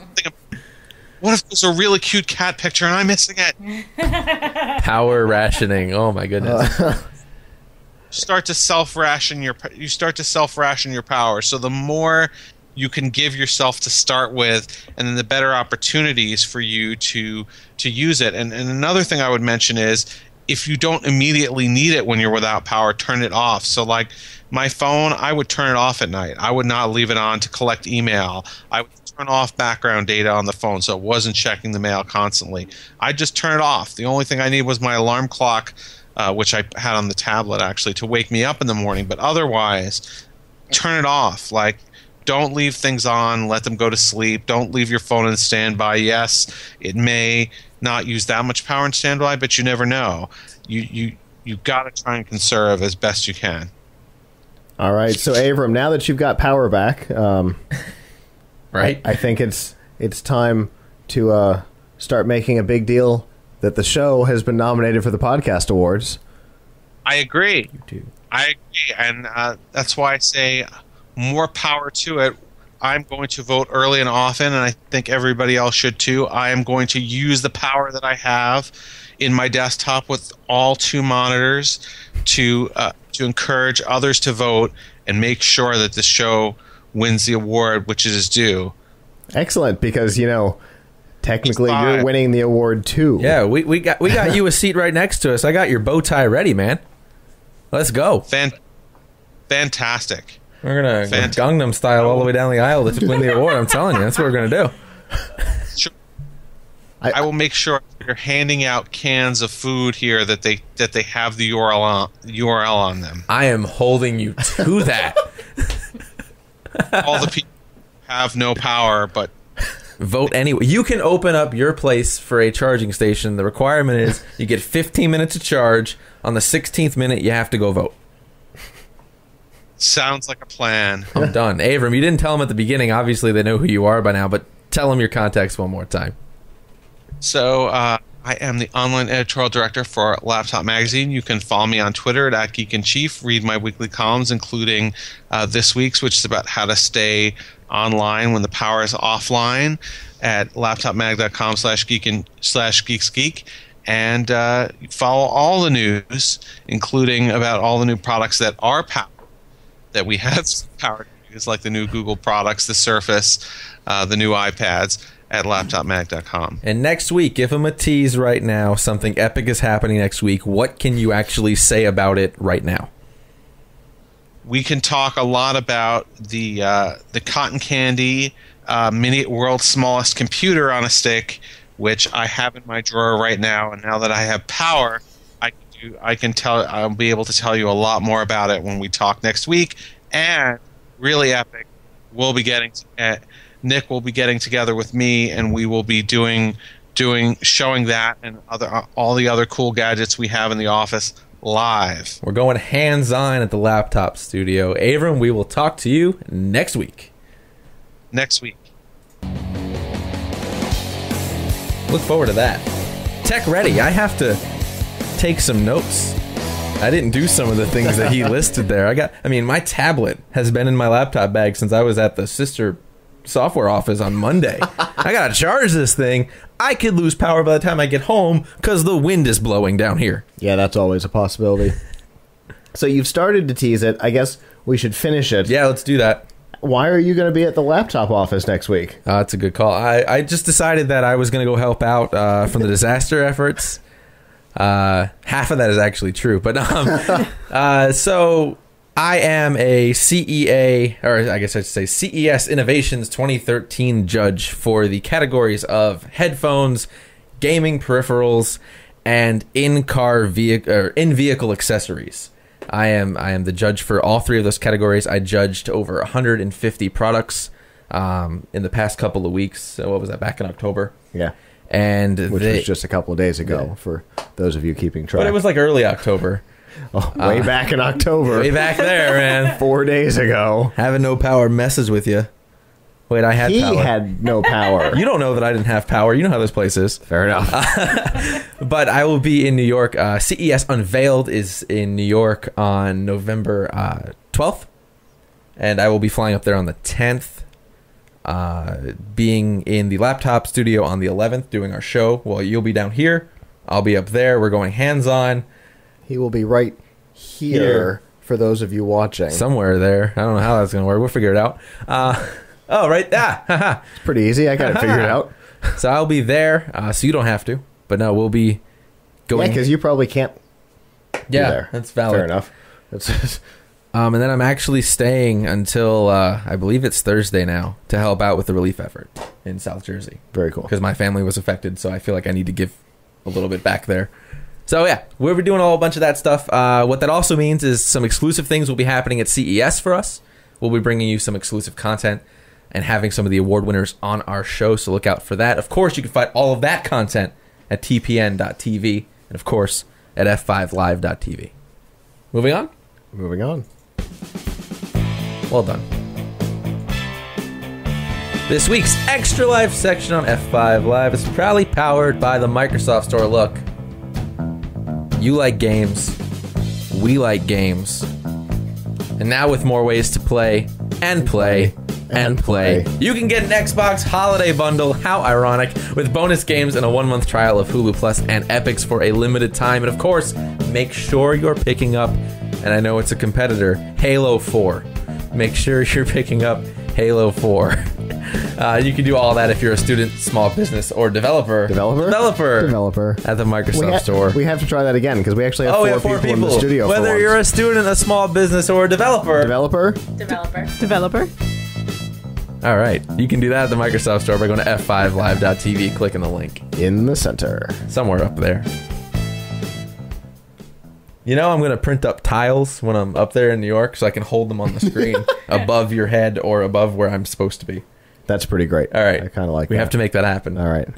what if there's a really cute cat picture and I'm missing it? Power rationing. Oh my goodness. Uh, start to self-ration your you start to self-ration your power. So the more you can give yourself to start with, and then the better opportunities for you to to use it. And, and another thing I would mention is, if you don't immediately need it when you're without power, turn it off. So like my phone, I would turn it off at night. I would not leave it on to collect email. I would turn off background data on the phone so it wasn't checking the mail constantly. I'd just turn it off. The only thing I needed was my alarm clock, uh, which I had on the tablet actually, to wake me up in the morning. But otherwise, turn it off. Like, don't leave things on. Let them go to sleep. Don't leave your phone in standby. Yes, it may not use that much power in standby, but you never know. You you you got to try and conserve as best you can. all right, so Avram, now that you've got power back, um, Right? I think it's it's time to uh, start making a big deal that the show has been nominated for the Podcast Awards. I agree. You do. I agree, and uh, that's why I say more power to it. I'm going to vote early and often, and I think everybody else should too. I am going to use the power that I have in my desktop with all two monitors to uh, to encourage others to vote and make sure that the show wins the award, which it is due. Excellent, because, you know, technically Fine. you're winning the award too. Yeah, we, we got we got you a seat right next to us. I got your bow tie ready, man. Let's go. Fan- fantastic. We're gonna go Fant- Gangnam style all the way down the aisle to win the award. I'm telling you, that's what we're gonna do. Sure. I- I will make sure you're handing out cans of food here that they that they have the U R L on, U R L on them. I am holding you to that. All the people have no power, but Vote anyway. You can open up your place for a charging station. The requirement is you get fifteen minutes to charge. On the sixteenth minute, you have to go vote. sounds like a plan. I'm done. Avram, you didn't tell them at the beginning. Obviously, they know who you are by now, but tell them your contacts one more time. So uh, I am the online editorial director for Laptop Magazine. You can follow me on Twitter at, at Geek in Chief. Read my weekly columns, including uh, this week's, which is about how to stay online when the power is offline, at laptopmag.com slash geek and slash geeksgeek. And uh, follow all the news, including about all the new products that are powered, that we have powered to use, like the new Google products, the Surface, uh, the new iPads, at laptop mag dot com. And next week, give them a tease right now. Something epic is happening next week. What can you actually say about it right now? We can talk a lot about the uh, the cotton candy uh, mini world's smallest computer on a stick, which I have in my drawer right now. And now that I have power, I can do, I can tell I'll be able to tell you a lot more about it when we talk next week. And really epic, we'll be getting uh, Nick will be getting together with me, and we will be doing doing showing that and other uh, all the other cool gadgets we have in the office live. We're going hands-on at the laptop studio. Avram, we will talk to you next week. Next week. Look forward to that. Tech ready. I have to take some notes. I didn't do some of the things that he listed there. I got. I mean, my tablet has been in my laptop bag since I was at the sister software office on Monday. I gotta charge this thing. I could lose power by the time I get home because the wind is blowing down here. Yeah, that's always a possibility. So you've started to tease it. I guess we should finish it. Yeah, let's do that. Why are you going to be at the laptop office next week? Uh, that's a good call. I, I just decided that I was going to go help out uh, from the disaster efforts. Uh, half of that is actually true. But um, uh, so I am a C E A, or I guess I should say C E S Innovations twenty thirteen judge for the categories of headphones, gaming peripherals, and in-car vehicle or in-vehicle accessories. I am I am the judge for all three of those categories. I judged over one hundred fifty products um, in the past couple of weeks. So what was that, back in October? Yeah. And Which they, was just a couple of days ago Yeah. for those of you keeping track. But it was like early October. oh, way uh, back in October. Way back there, man. Four days ago. Having no power messes with you. Wait, I had He power. had no power. You don't know that I didn't have power. You know how this place is. Fair enough. But I will be in New York. Uh, C E S Unveiled is in New York on November uh, twelfth. And I will be flying up there on the tenth. Uh, being in the laptop studio on the eleventh, doing our show. Well, you'll be down here. I'll be up there. We're going hands-on. He will be right here, Here. for those of you watching. Somewhere there. I don't know how that's going to work. We'll figure it out. Uh, oh, right. Ah, haha. It's pretty easy. I got it figured out. So I'll be there, uh, so you don't have to. But no, we'll be Yeah, going. because you probably can't be Yeah, there. that's valid. Fair enough. It's just, Um, and then I'm actually staying until uh, I believe it's Thursday now to help out with the relief effort in South Jersey very cool. because my family was affected. So I feel like I need to give a little bit back there. So yeah, we'll be doing a whole bunch of that stuff. Uh, what that also means is some exclusive things will be happening at C E S for us. We'll be bringing you some exclusive content and having some of the award winners on our show. So look out for that. Of course, you can find all of that content at T P N dot T V and of course at F five live dot T V. Moving on. Moving on. Well done. This week's Extra Life section on F five Live is proudly powered by the Microsoft Store. Look, you like games, we like games, and now with more ways to play and play and play, you can get an Xbox Holiday Bundle, how ironic, with bonus games and a one-month trial of Hulu Plus and Epix for a limited time. And of course, make sure you're picking up, and I know it's a competitor, Halo four. Make sure you're picking up Halo four. Uh, you can do all that if you're a student, small business, or developer. Developer? Developer. Developer. At the Microsoft We, ha- Store. we have to try that again because we actually have, oh, four, we have four people, people. in the studio. Whether for you're a once. student, a small business, or a developer. developer, Developer. Developer. All right. You can do that at the Microsoft Store by going to F five live dot T V, clicking the link. in the center. Somewhere up there. You know, I'm going to print up tiles when I'm up there in New York so I can hold them on the screen above your head or above where I'm supposed to be. That's pretty great. All right. I kind of like We that. have to make that happen. All right.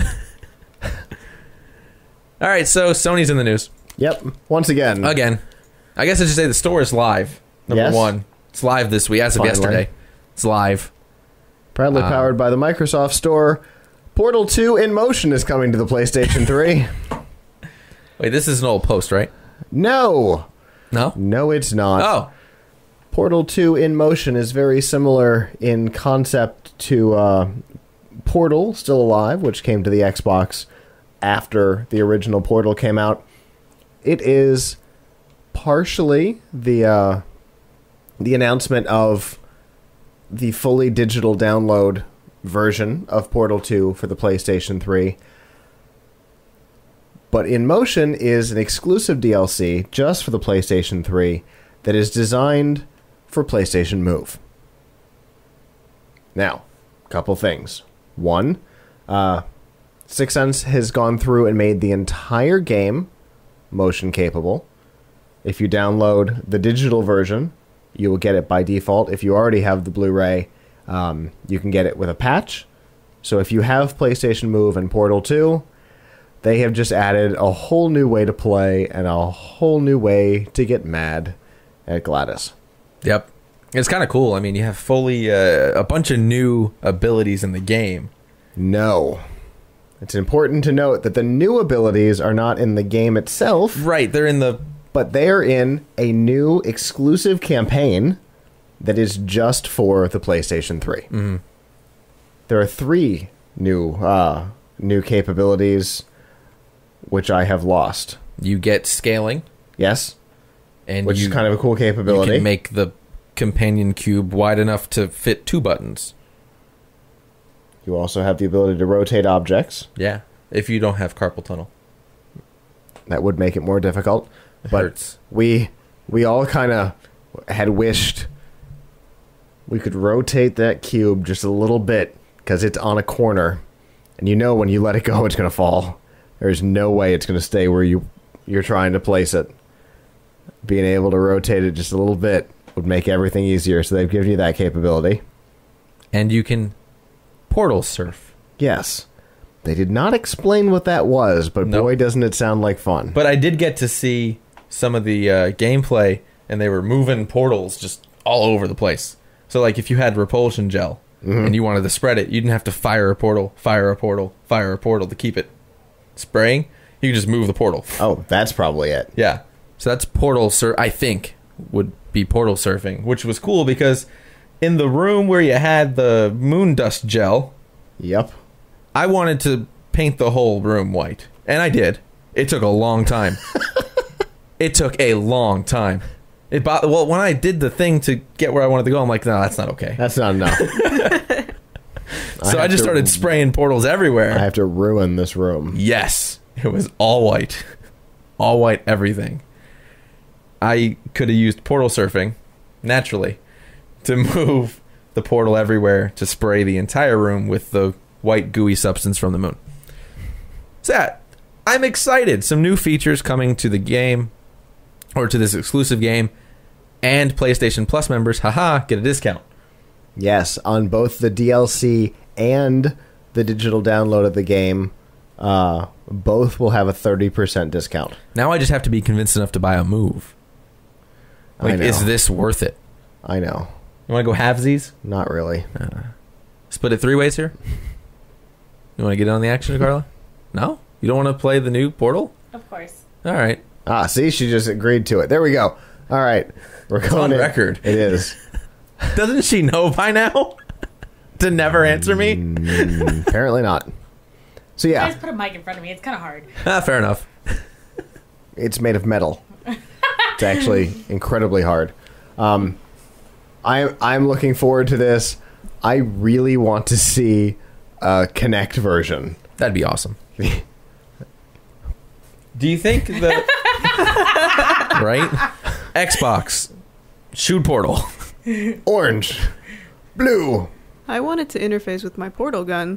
All right, so Sony's in the news. Yep. Once again. Again. I guess I should say the store is live. Number Yes. one. It's live this week, as of Finally. yesterday. It's live. Proudly Um, powered by the Microsoft Store. Portal two in motion is coming to the PlayStation three. Wait, this is an old post, right? No. No? No, it's not. Oh. Portal two in motion is very similar in concept to uh, Portal Still Alive, which came to the Xbox after the original Portal came out. It is partially the uh, the announcement of the fully digital download version of Portal two for the PlayStation three. But In Motion is an exclusive D L C just for the PlayStation three that is designed for PlayStation Move. Now, a couple things. One, uh, Sixth Sense has gone through and made the entire game motion capable. If you download the digital version, you will get it by default. If you already have the Blu-ray, um, you can get it with a patch. So if you have PlayStation Move and Portal two, they have just added a whole new way to play and a whole new way to get mad at Gladys. Yep. It's kind of cool. I mean, you have fully uh, a bunch of new abilities in the game. No. It's important to note that the new abilities are not in the game itself. Right. They're in the but they are in a new exclusive campaign that is just for the PlayStation three. Mm-hmm. There are three new uh, new capabilities, which I have lost. You get scaling, Yes, and which you, is kind of a cool you capability. can make the companion cube wide enough to fit two buttons. You also have the ability to rotate objects. Yeah, if you don't have carpal tunnel. That would make it more difficult. It but hurts. we we all kind of had wished we could rotate that cube just a little bit because it's on a corner, and you know when you let it go, it's going to fall. There's no way it's going to stay where you you're trying to place it. Being able to rotate it just a little bit would make everything easier. So they've given you that capability. And you can portal surf. Yes. They did not explain what that was, but Nope. boy, doesn't it sound like fun. But I did get to see some of the uh, gameplay, and they were moving portals just all over the place. So, like, if you had repulsion gel Mm-hmm. and you wanted to spread it, you didn't have to fire a portal, fire a portal, fire a portal to keep it spraying. You could just move the portal. Oh, that's probably it. Yeah. So that's portal sur- I think would be portal surfing, which was cool because in the room where you had the moon dust gel, Yep. I wanted to paint the whole room white. And I did. It took a long time. It took a long time. It bo- well, when I did the thing to get where I wanted to go, I'm like, no, that's not okay. That's not enough. So I, have just to- started spraying portals everywhere. I have to ruin this room. Yes. It was all white. All white everything. I could have used portal surfing, naturally, to move the portal everywhere to spray the entire room with the white gooey substance from the moon. So yeah, I'm excited. Some new features coming to the game, or to this exclusive game, and PlayStation Plus members, haha, get a discount. Yes, on both the D L C and the digital download of the game, uh, both will have a thirty percent discount. Now I just have to be convinced enough to buy a move. I Like, know. is this worth it? I know. You want to go halvesies? Not really. Split it three ways here? You want to get in on the action, Carla? No? You don't want to play the new Portal? Of course. All right. Ah, see, she just agreed to it. There we go. All right. We're going on in. record. It is. Doesn't she know by now to never answer me? Mm, apparently not. So You yeah, guys put a mic in front of me. It's kind of hard. Ah, fair enough. it's made of metal. It's actually incredibly hard. Um, I, I'm looking forward to this. I really want to see a Kinect version. That'd be awesome. Do you think that... right? Xbox. Shoot Portal. Orange. Blue. I want it to interface with my portal gun.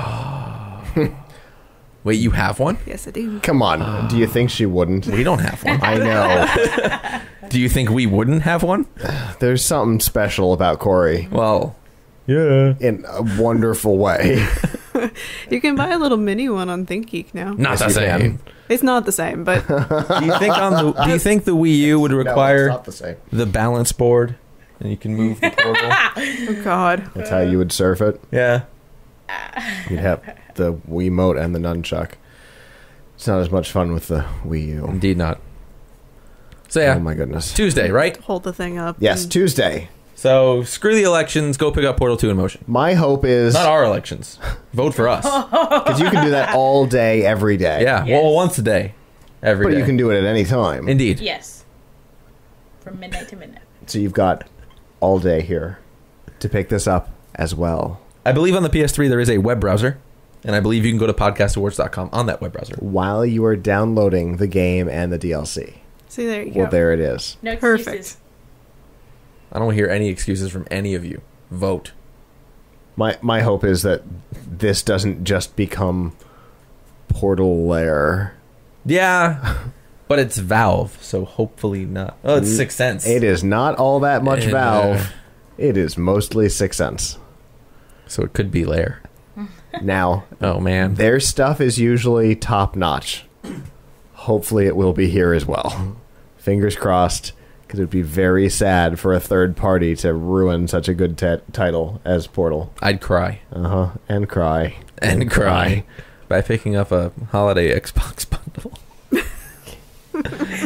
Wait, you have one? Yes, I do. Come on. Do you think she wouldn't? We don't have one. I know. Do you think we wouldn't have one? There's something special about Corey Well, yeah. in a wonderful way. You can buy a little mini one on ThinkGeek now. Not the Yes, you same. can. It's not the same, but Do you think on the Do you think the Wii U would No, it's require not the same. the balance board, and you can move the portal? oh god. That's how you would surf it. Yeah. You'd have the Wiimote and the nunchuck. It's not as much fun with the Wii U. Indeed not. So yeah, Oh my goodness. Tuesday, right? Hold the thing up. Yes, and- Tuesday. So screw the elections. Go pick up Portal two in motion. My hope is Not our elections. Vote for us. because you can do that all day, every day. Yeah. Yes. Well, once a day, every but day. you can do it at any time. Indeed. Yes. From midnight to midnight. So you've got all day here to pick this up as well. I believe on the P S three there is a web browser, and I believe you can go to podcast awards dot com on that web browser. While you are downloading the game and the D L C. See, there you Well, go. there it is. No excuses. Perfect. I don't hear any excuses from any of you. Vote. My my hope is that this doesn't just become Portal Lair. Yeah, but it's Valve, so hopefully not. Oh, it's Sixth Sense. It is not all that much Uh, Valve. It is mostly Sixth Sense. So it could be Lair. Now, Oh man. their stuff is usually top notch. Hopefully, it will be here as well. Fingers crossed, because it would be very sad for a third party to ruin such a good t- title as Portal. I'd cry Uh huh. And cry. and cry by picking up a holiday Xbox bundle.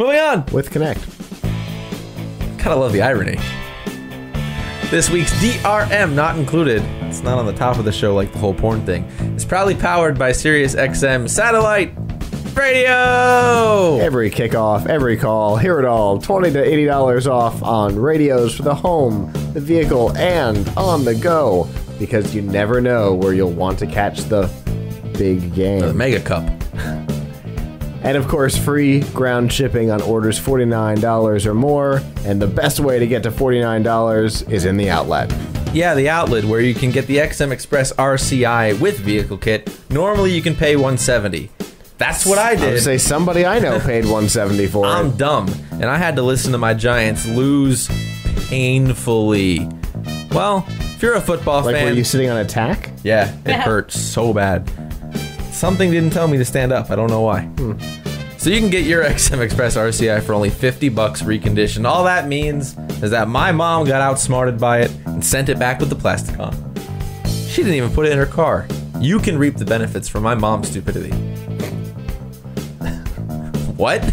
Moving on. with Connect. Kind of love the irony. This week's D R M, not included, it's not on the top of the show like the whole porn thing, is proudly powered by SiriusXM Satellite Radio! Every kickoff, every call, hear it all. twenty to eighty dollars off on radios for the home, the vehicle, and on the go. Because you never know where you'll want to catch the big game. The Mega Cup. And of course, free ground shipping on orders forty-nine dollars or more. And the best way to get to forty-nine dollars is in the outlet. Yeah, the outlet where you can get the X M Express R C I with vehicle kit. Normally you can pay one hundred seventy dollars. That's what I I would did. say somebody I know paid one hundred seventy dollars for I'm it. dumb, and I had to listen to my Giants lose painfully. Well, if you're a football Like, fan, were you sitting on a tack? yeah, it hurt so bad. Something didn't tell me to stand up. I don't know why. Hmm. So you can get your X M Express R C I for only fifty bucks reconditioned. All that means is that my mom got outsmarted by it and sent it back with the plastic on. She didn't even put it in her car. You can reap the benefits from my mom's stupidity. What?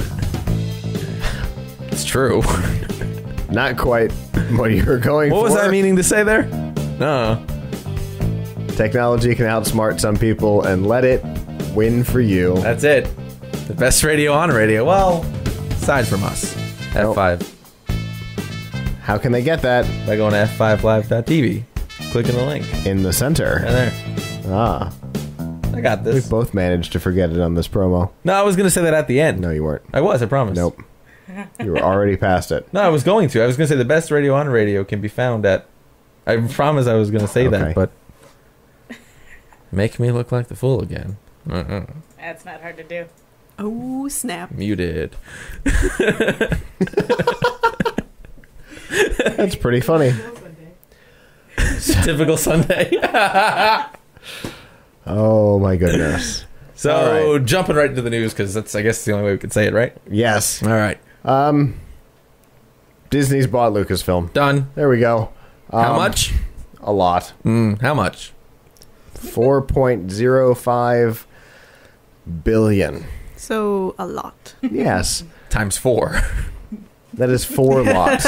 It's true. Not quite what you were going What for. was I meaning to say there? No. Technology can outsmart some people and let it win for you. That's it. The best radio on radio. Well, aside from us. Nope. F five. How can they get that? By going to F five live dot T V. Clicking the link. In the center. Right there. Ah. I got We this. both managed to forget it on this promo. No, I was going to say that at the end. No, you weren't. I was, I promise. Nope. You were already past it. No, I was going to. I was going to say the best radio on radio can be found at... I promise I was going to say Okay. that, but... Make me look like the fool again. Uh-uh. That's not hard to do. Oh, snap. Muted. That's pretty funny. Typical Sunday. Oh my goodness. So, All right. jumping right into the news, because that's, I guess, the only way we could say it, right? Yes. All right. Um, Disney's bought Lucasfilm. Done. There we go. How Um, much? A lot. Mm, how much? four point zero five billion. So, a lot. Yes. Times four. That is four lots.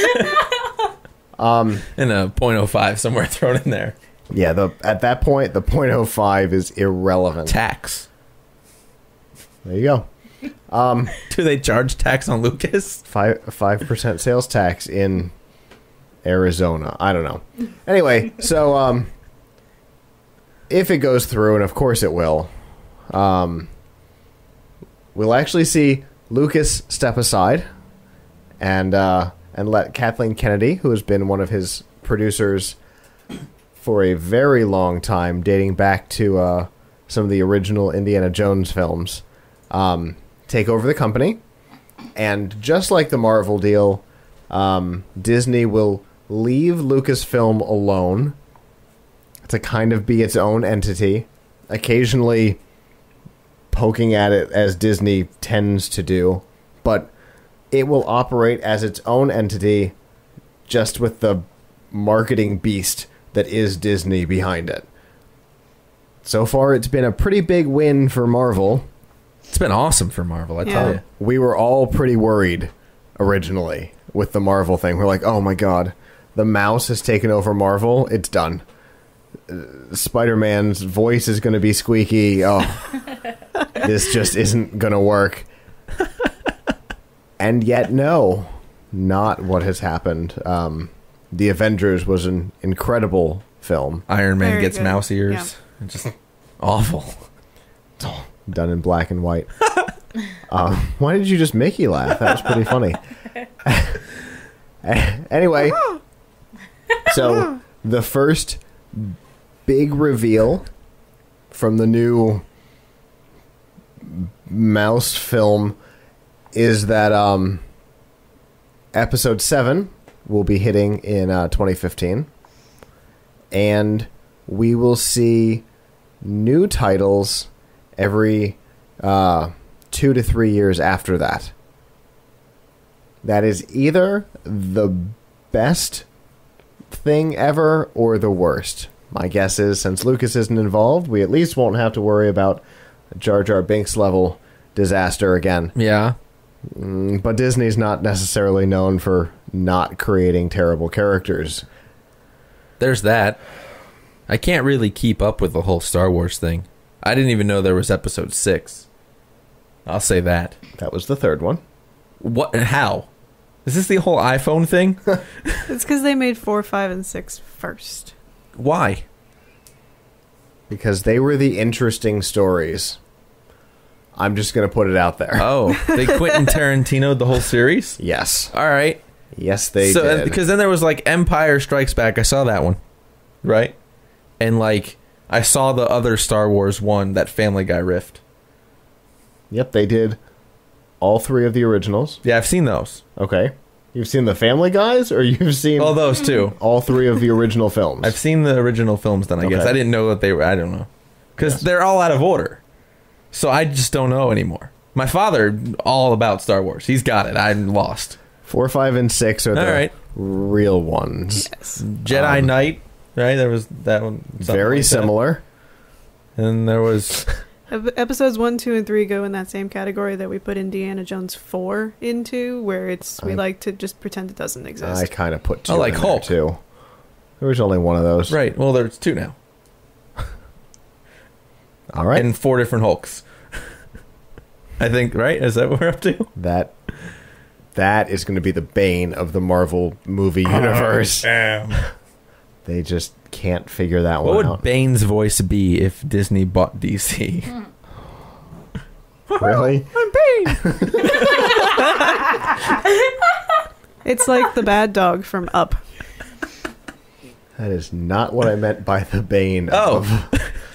Um, And a point oh five somewhere thrown in there. yeah, the at that point, the point oh five is irrelevant. Tax. There you go. Um, Do they charge tax on Lucas? five five percent sales tax in Arizona. I don't know. Anyway, so um, if it goes through, and of course it will, um, we'll actually see Lucas step aside and uh, and let Kathleen Kennedy, who has been one of his producers for a very long time, dating back to uh, some of the original Indiana Jones films, um, take over the company. And just like the Marvel deal, um, Disney will leave Lucasfilm alone to kind of be its own entity, occasionally poking at it as Disney tends to do, but it will operate as its own entity, just with the marketing beast that is Disney behind it. So far, it's been a pretty big win for Marvel. It's been awesome for Marvel, I tell Yeah. you. We were all pretty worried originally with the Marvel thing. We're like, oh my god, the mouse has taken over Marvel. It's done. Uh, Spider-Man's voice is going to be squeaky. Oh, this just isn't going to work. And yet, no, not what has happened. Um, the Avengers was an incredible film, Iron Man Very gets good. mouse ears. Yeah. Just awful. done in black and white. um, why did you just Mickey laugh? That was pretty funny. Anyway, so the first big reveal from the new mouse film is that um, episode seven will be hitting in uh, twenty fifteen, and we will see new titles every uh, two to three years after that. That is either the best thing ever or the worst. My guess is, since Lucas isn't involved, we at least won't have to worry about a Jar Jar Binks level disaster again. Yeah. But Disney's not necessarily known for not creating terrible characters. There's that. I can't really keep up with the whole Star Wars thing. I didn't even know there was episode six. I'll say that. That was the third one. What and how? Is this the whole iPhone thing? It's because they made four, five, and six first. Why? Because they were the interesting stories. I'm just going to put it out there. Oh, they Quentin Tarantino'd the whole series? Yes. All right. Yes, they so, did. Because then there was like Empire Strikes Back. I saw that one. Right? And like, I saw the other Star Wars one, that Family Guy rift. Yep, they did all three of the originals. Yeah, I've seen those. Okay. You've seen the Family Guys, or you've seen All those too. all three of the original films? I've seen the original films then, I guess. Okay. I didn't know that they were, I don't know. Because Yes. they're all out of order. So I just don't know anymore. My father, all about Star Wars. He's got it. I'm lost. Four, five, and six are the All right. real ones. Yes. Jedi Um, Knight, right? There was that one. something Very like that. similar. And there was... Ep- Episodes one, two, and three go in that same category that we put Indiana Jones four into, where it's we I- like to just pretend it doesn't exist. I kind of put two I like in there, Hulk. too. There was only one of those. Right. Well, there's two now. All right. And four different Hulks. I think, right? Is that what we're up to? that that is going to be the bane of the Marvel movie universe. They just can't figure that What one would out. Bane's voice be if Disney bought D C? Really? I'm Bane! It's like the bad dog from Up. That is not what I meant by the bane Oh. of.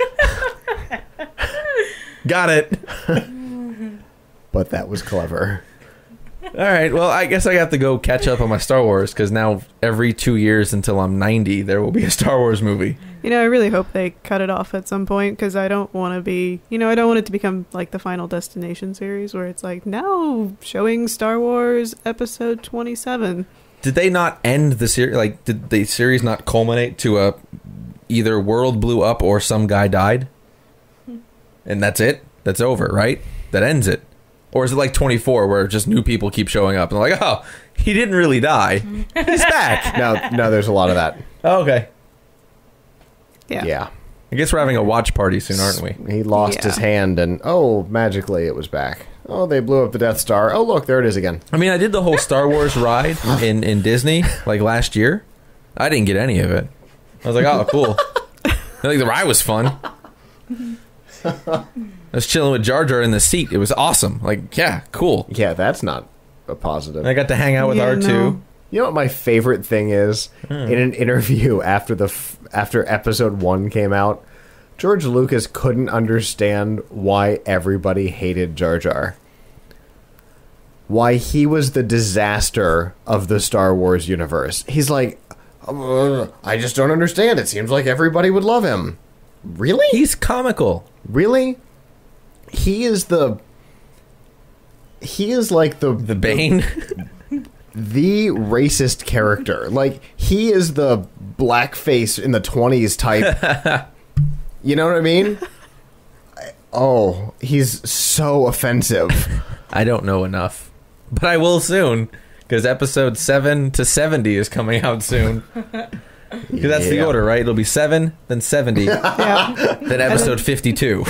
Got it. But that was clever. All right. Well, I guess I have to go catch up on my Star Wars because now every two years until I'm ninety, there will be a Star Wars movie. You know, I really hope they cut it off at some point because I don't want to be, you know, I don't want it to become like the Final Destination series where it's like, now showing Star Wars episode twenty-seven. Did they not end the series? Like, did the series not culminate to a either world blew up or some guy died? And that's it? That's over, right? That ends it. Or is it like twenty-four where just new people keep showing up and they're like, oh, he didn't really die. He's back. No, no, there's a lot of that. Oh, okay. Yeah. Yeah. I guess we're having a watch party soon, aren't we? He lost Yeah. his hand and, oh, magically it was back. Oh, they blew up the Death Star. Oh, look, there it is again. I mean, I did the whole Star Wars ride in, in Disney, like last year. I didn't get any of it. I was like, oh, cool. I think the ride was fun. I was chilling with Jar Jar in the seat. It was awesome. Like, yeah, cool. Yeah, that's not a positive. And I got to hang out with Yeah, R two. no. You know what my favorite thing is? Hmm. In an interview after the f- after episode one came out, George Lucas couldn't understand why everybody hated Jar Jar. Why he was the disaster of the Star Wars universe. He's like, "Uh, I just don't understand. It seems like everybody would love him. Really? He's comical. Really? He is the. He is like the The Bane. the racist character. Like, he is the blackface in the twenties type. You know what I mean? Oh, he's so offensive. I don't know enough. But I will soon. Because episode seven to seventy is coming out soon. Because that's the Yeah. order, right? It'll be seven, then seventy, Yeah. then episode fifty-two.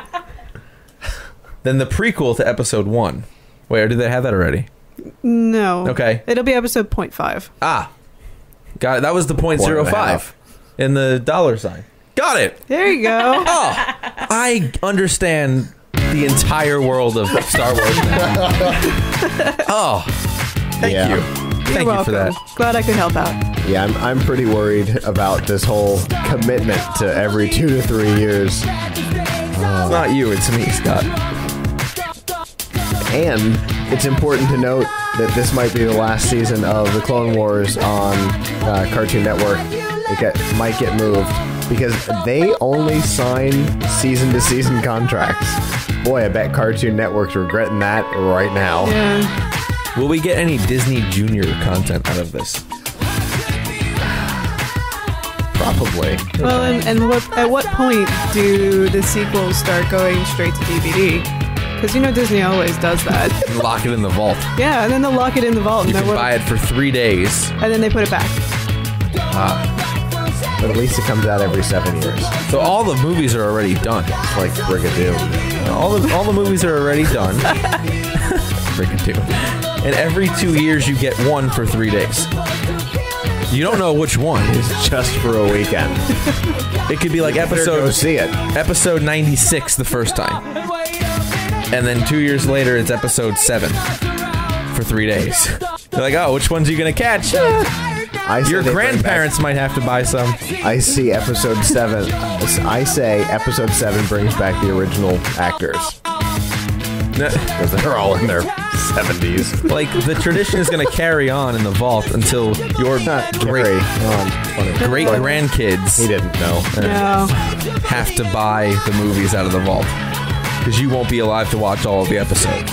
Then the prequel to episode one. Wait, or did they have that already? No. Okay. It'll be episode point five. Ah. Got it. That was the point One zero and a five half. in the dollar sign. Got it. There you go. Oh, I understand the entire world of Star Wars now. Oh, thank Yeah. you. You're Thank you welcome. for that. Glad I could help out. Yeah, I'm, I'm pretty worried about this whole commitment to every two to three years. It's not you, it's me, Scott. And it's important to note that this might be the last season of the Clone Wars on uh, Cartoon Network. It get, might get moved because they only sign season-to-season contracts. Boy, I bet Cartoon Network's regretting that right now. Yeah. Will we get any Disney Junior content out of this? Probably. Well, and, and what at what point do the sequels start going straight to D V D? Because you know Disney always does that. and lock it in the vault. Yeah, and then they'll lock it in the vault. You and, can then buy it for three days. and then they put it back. But at least it comes out every seven years. So all the movies are already done. It's like Brigadoon. All the all the movies are already done. Brigadoon. And every two years you get one for three days. You don't know which one. It's just for a weekend. It could be like Better go episode see it. episode ninety-six the first time. And then two years later it's episode seven for three days. You're like, oh, which ones are you going to catch? I say Your they bring grandparents might have to buy some. back- I see episode seven. I say episode seven brings back the original actors. Because they're all in their seventies. Like, the tradition is going to carry on in the vault until your Not great, Gary. Oh, funny. great He grandkids didn't know. No. have to buy the movies out of the vault. Because you won't be alive to watch all of the episodes.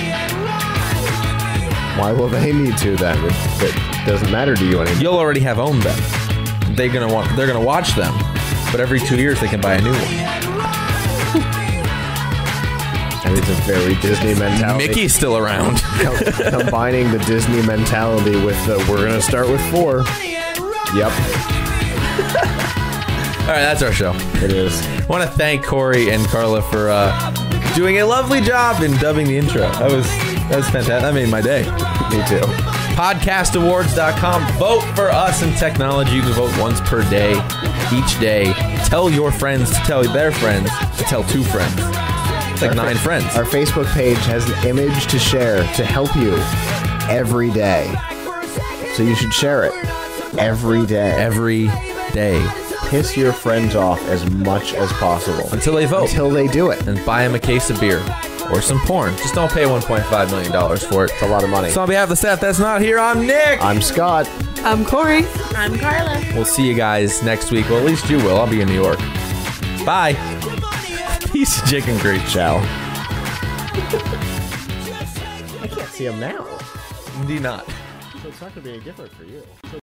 Why will they need to then? It, it doesn't matter to you anymore. You'll already have owned them. They're gonna want. They're gonna watch them, but every two years they can buy a new one. And it's a very Disney mentality. Mickey's still around. Com- combining the Disney mentality with the we're gonna start with four. Yep, All right, that's our show. it is. I want to thank Corey and Carla for uh, doing a lovely job in dubbing the intro. That was that was fantastic. That made my day. Me too. podcast awards dot com. Vote for us in technology. You can vote once per day, each day. Tell your friends to tell their friends to tell two friends. It's like nine friends. Our Facebook page has an image to share to help you every day. So you should share it every day. Every day. Piss your friends off as much as possible. Until they vote. Until they do it. And buy them a case of beer. Or some porn. Just don't pay one point five million dollars for it. It's a lot of money. So on behalf of the staff that's not here, I'm Nick. I'm Scott. I'm Corey. I'm Carla. We'll see you guys next week. Well, at least you will. I'll be in New York. Bye. Piece of chicken great. Ciao. I can't see him now. Do not. So it's not going to be any different for you.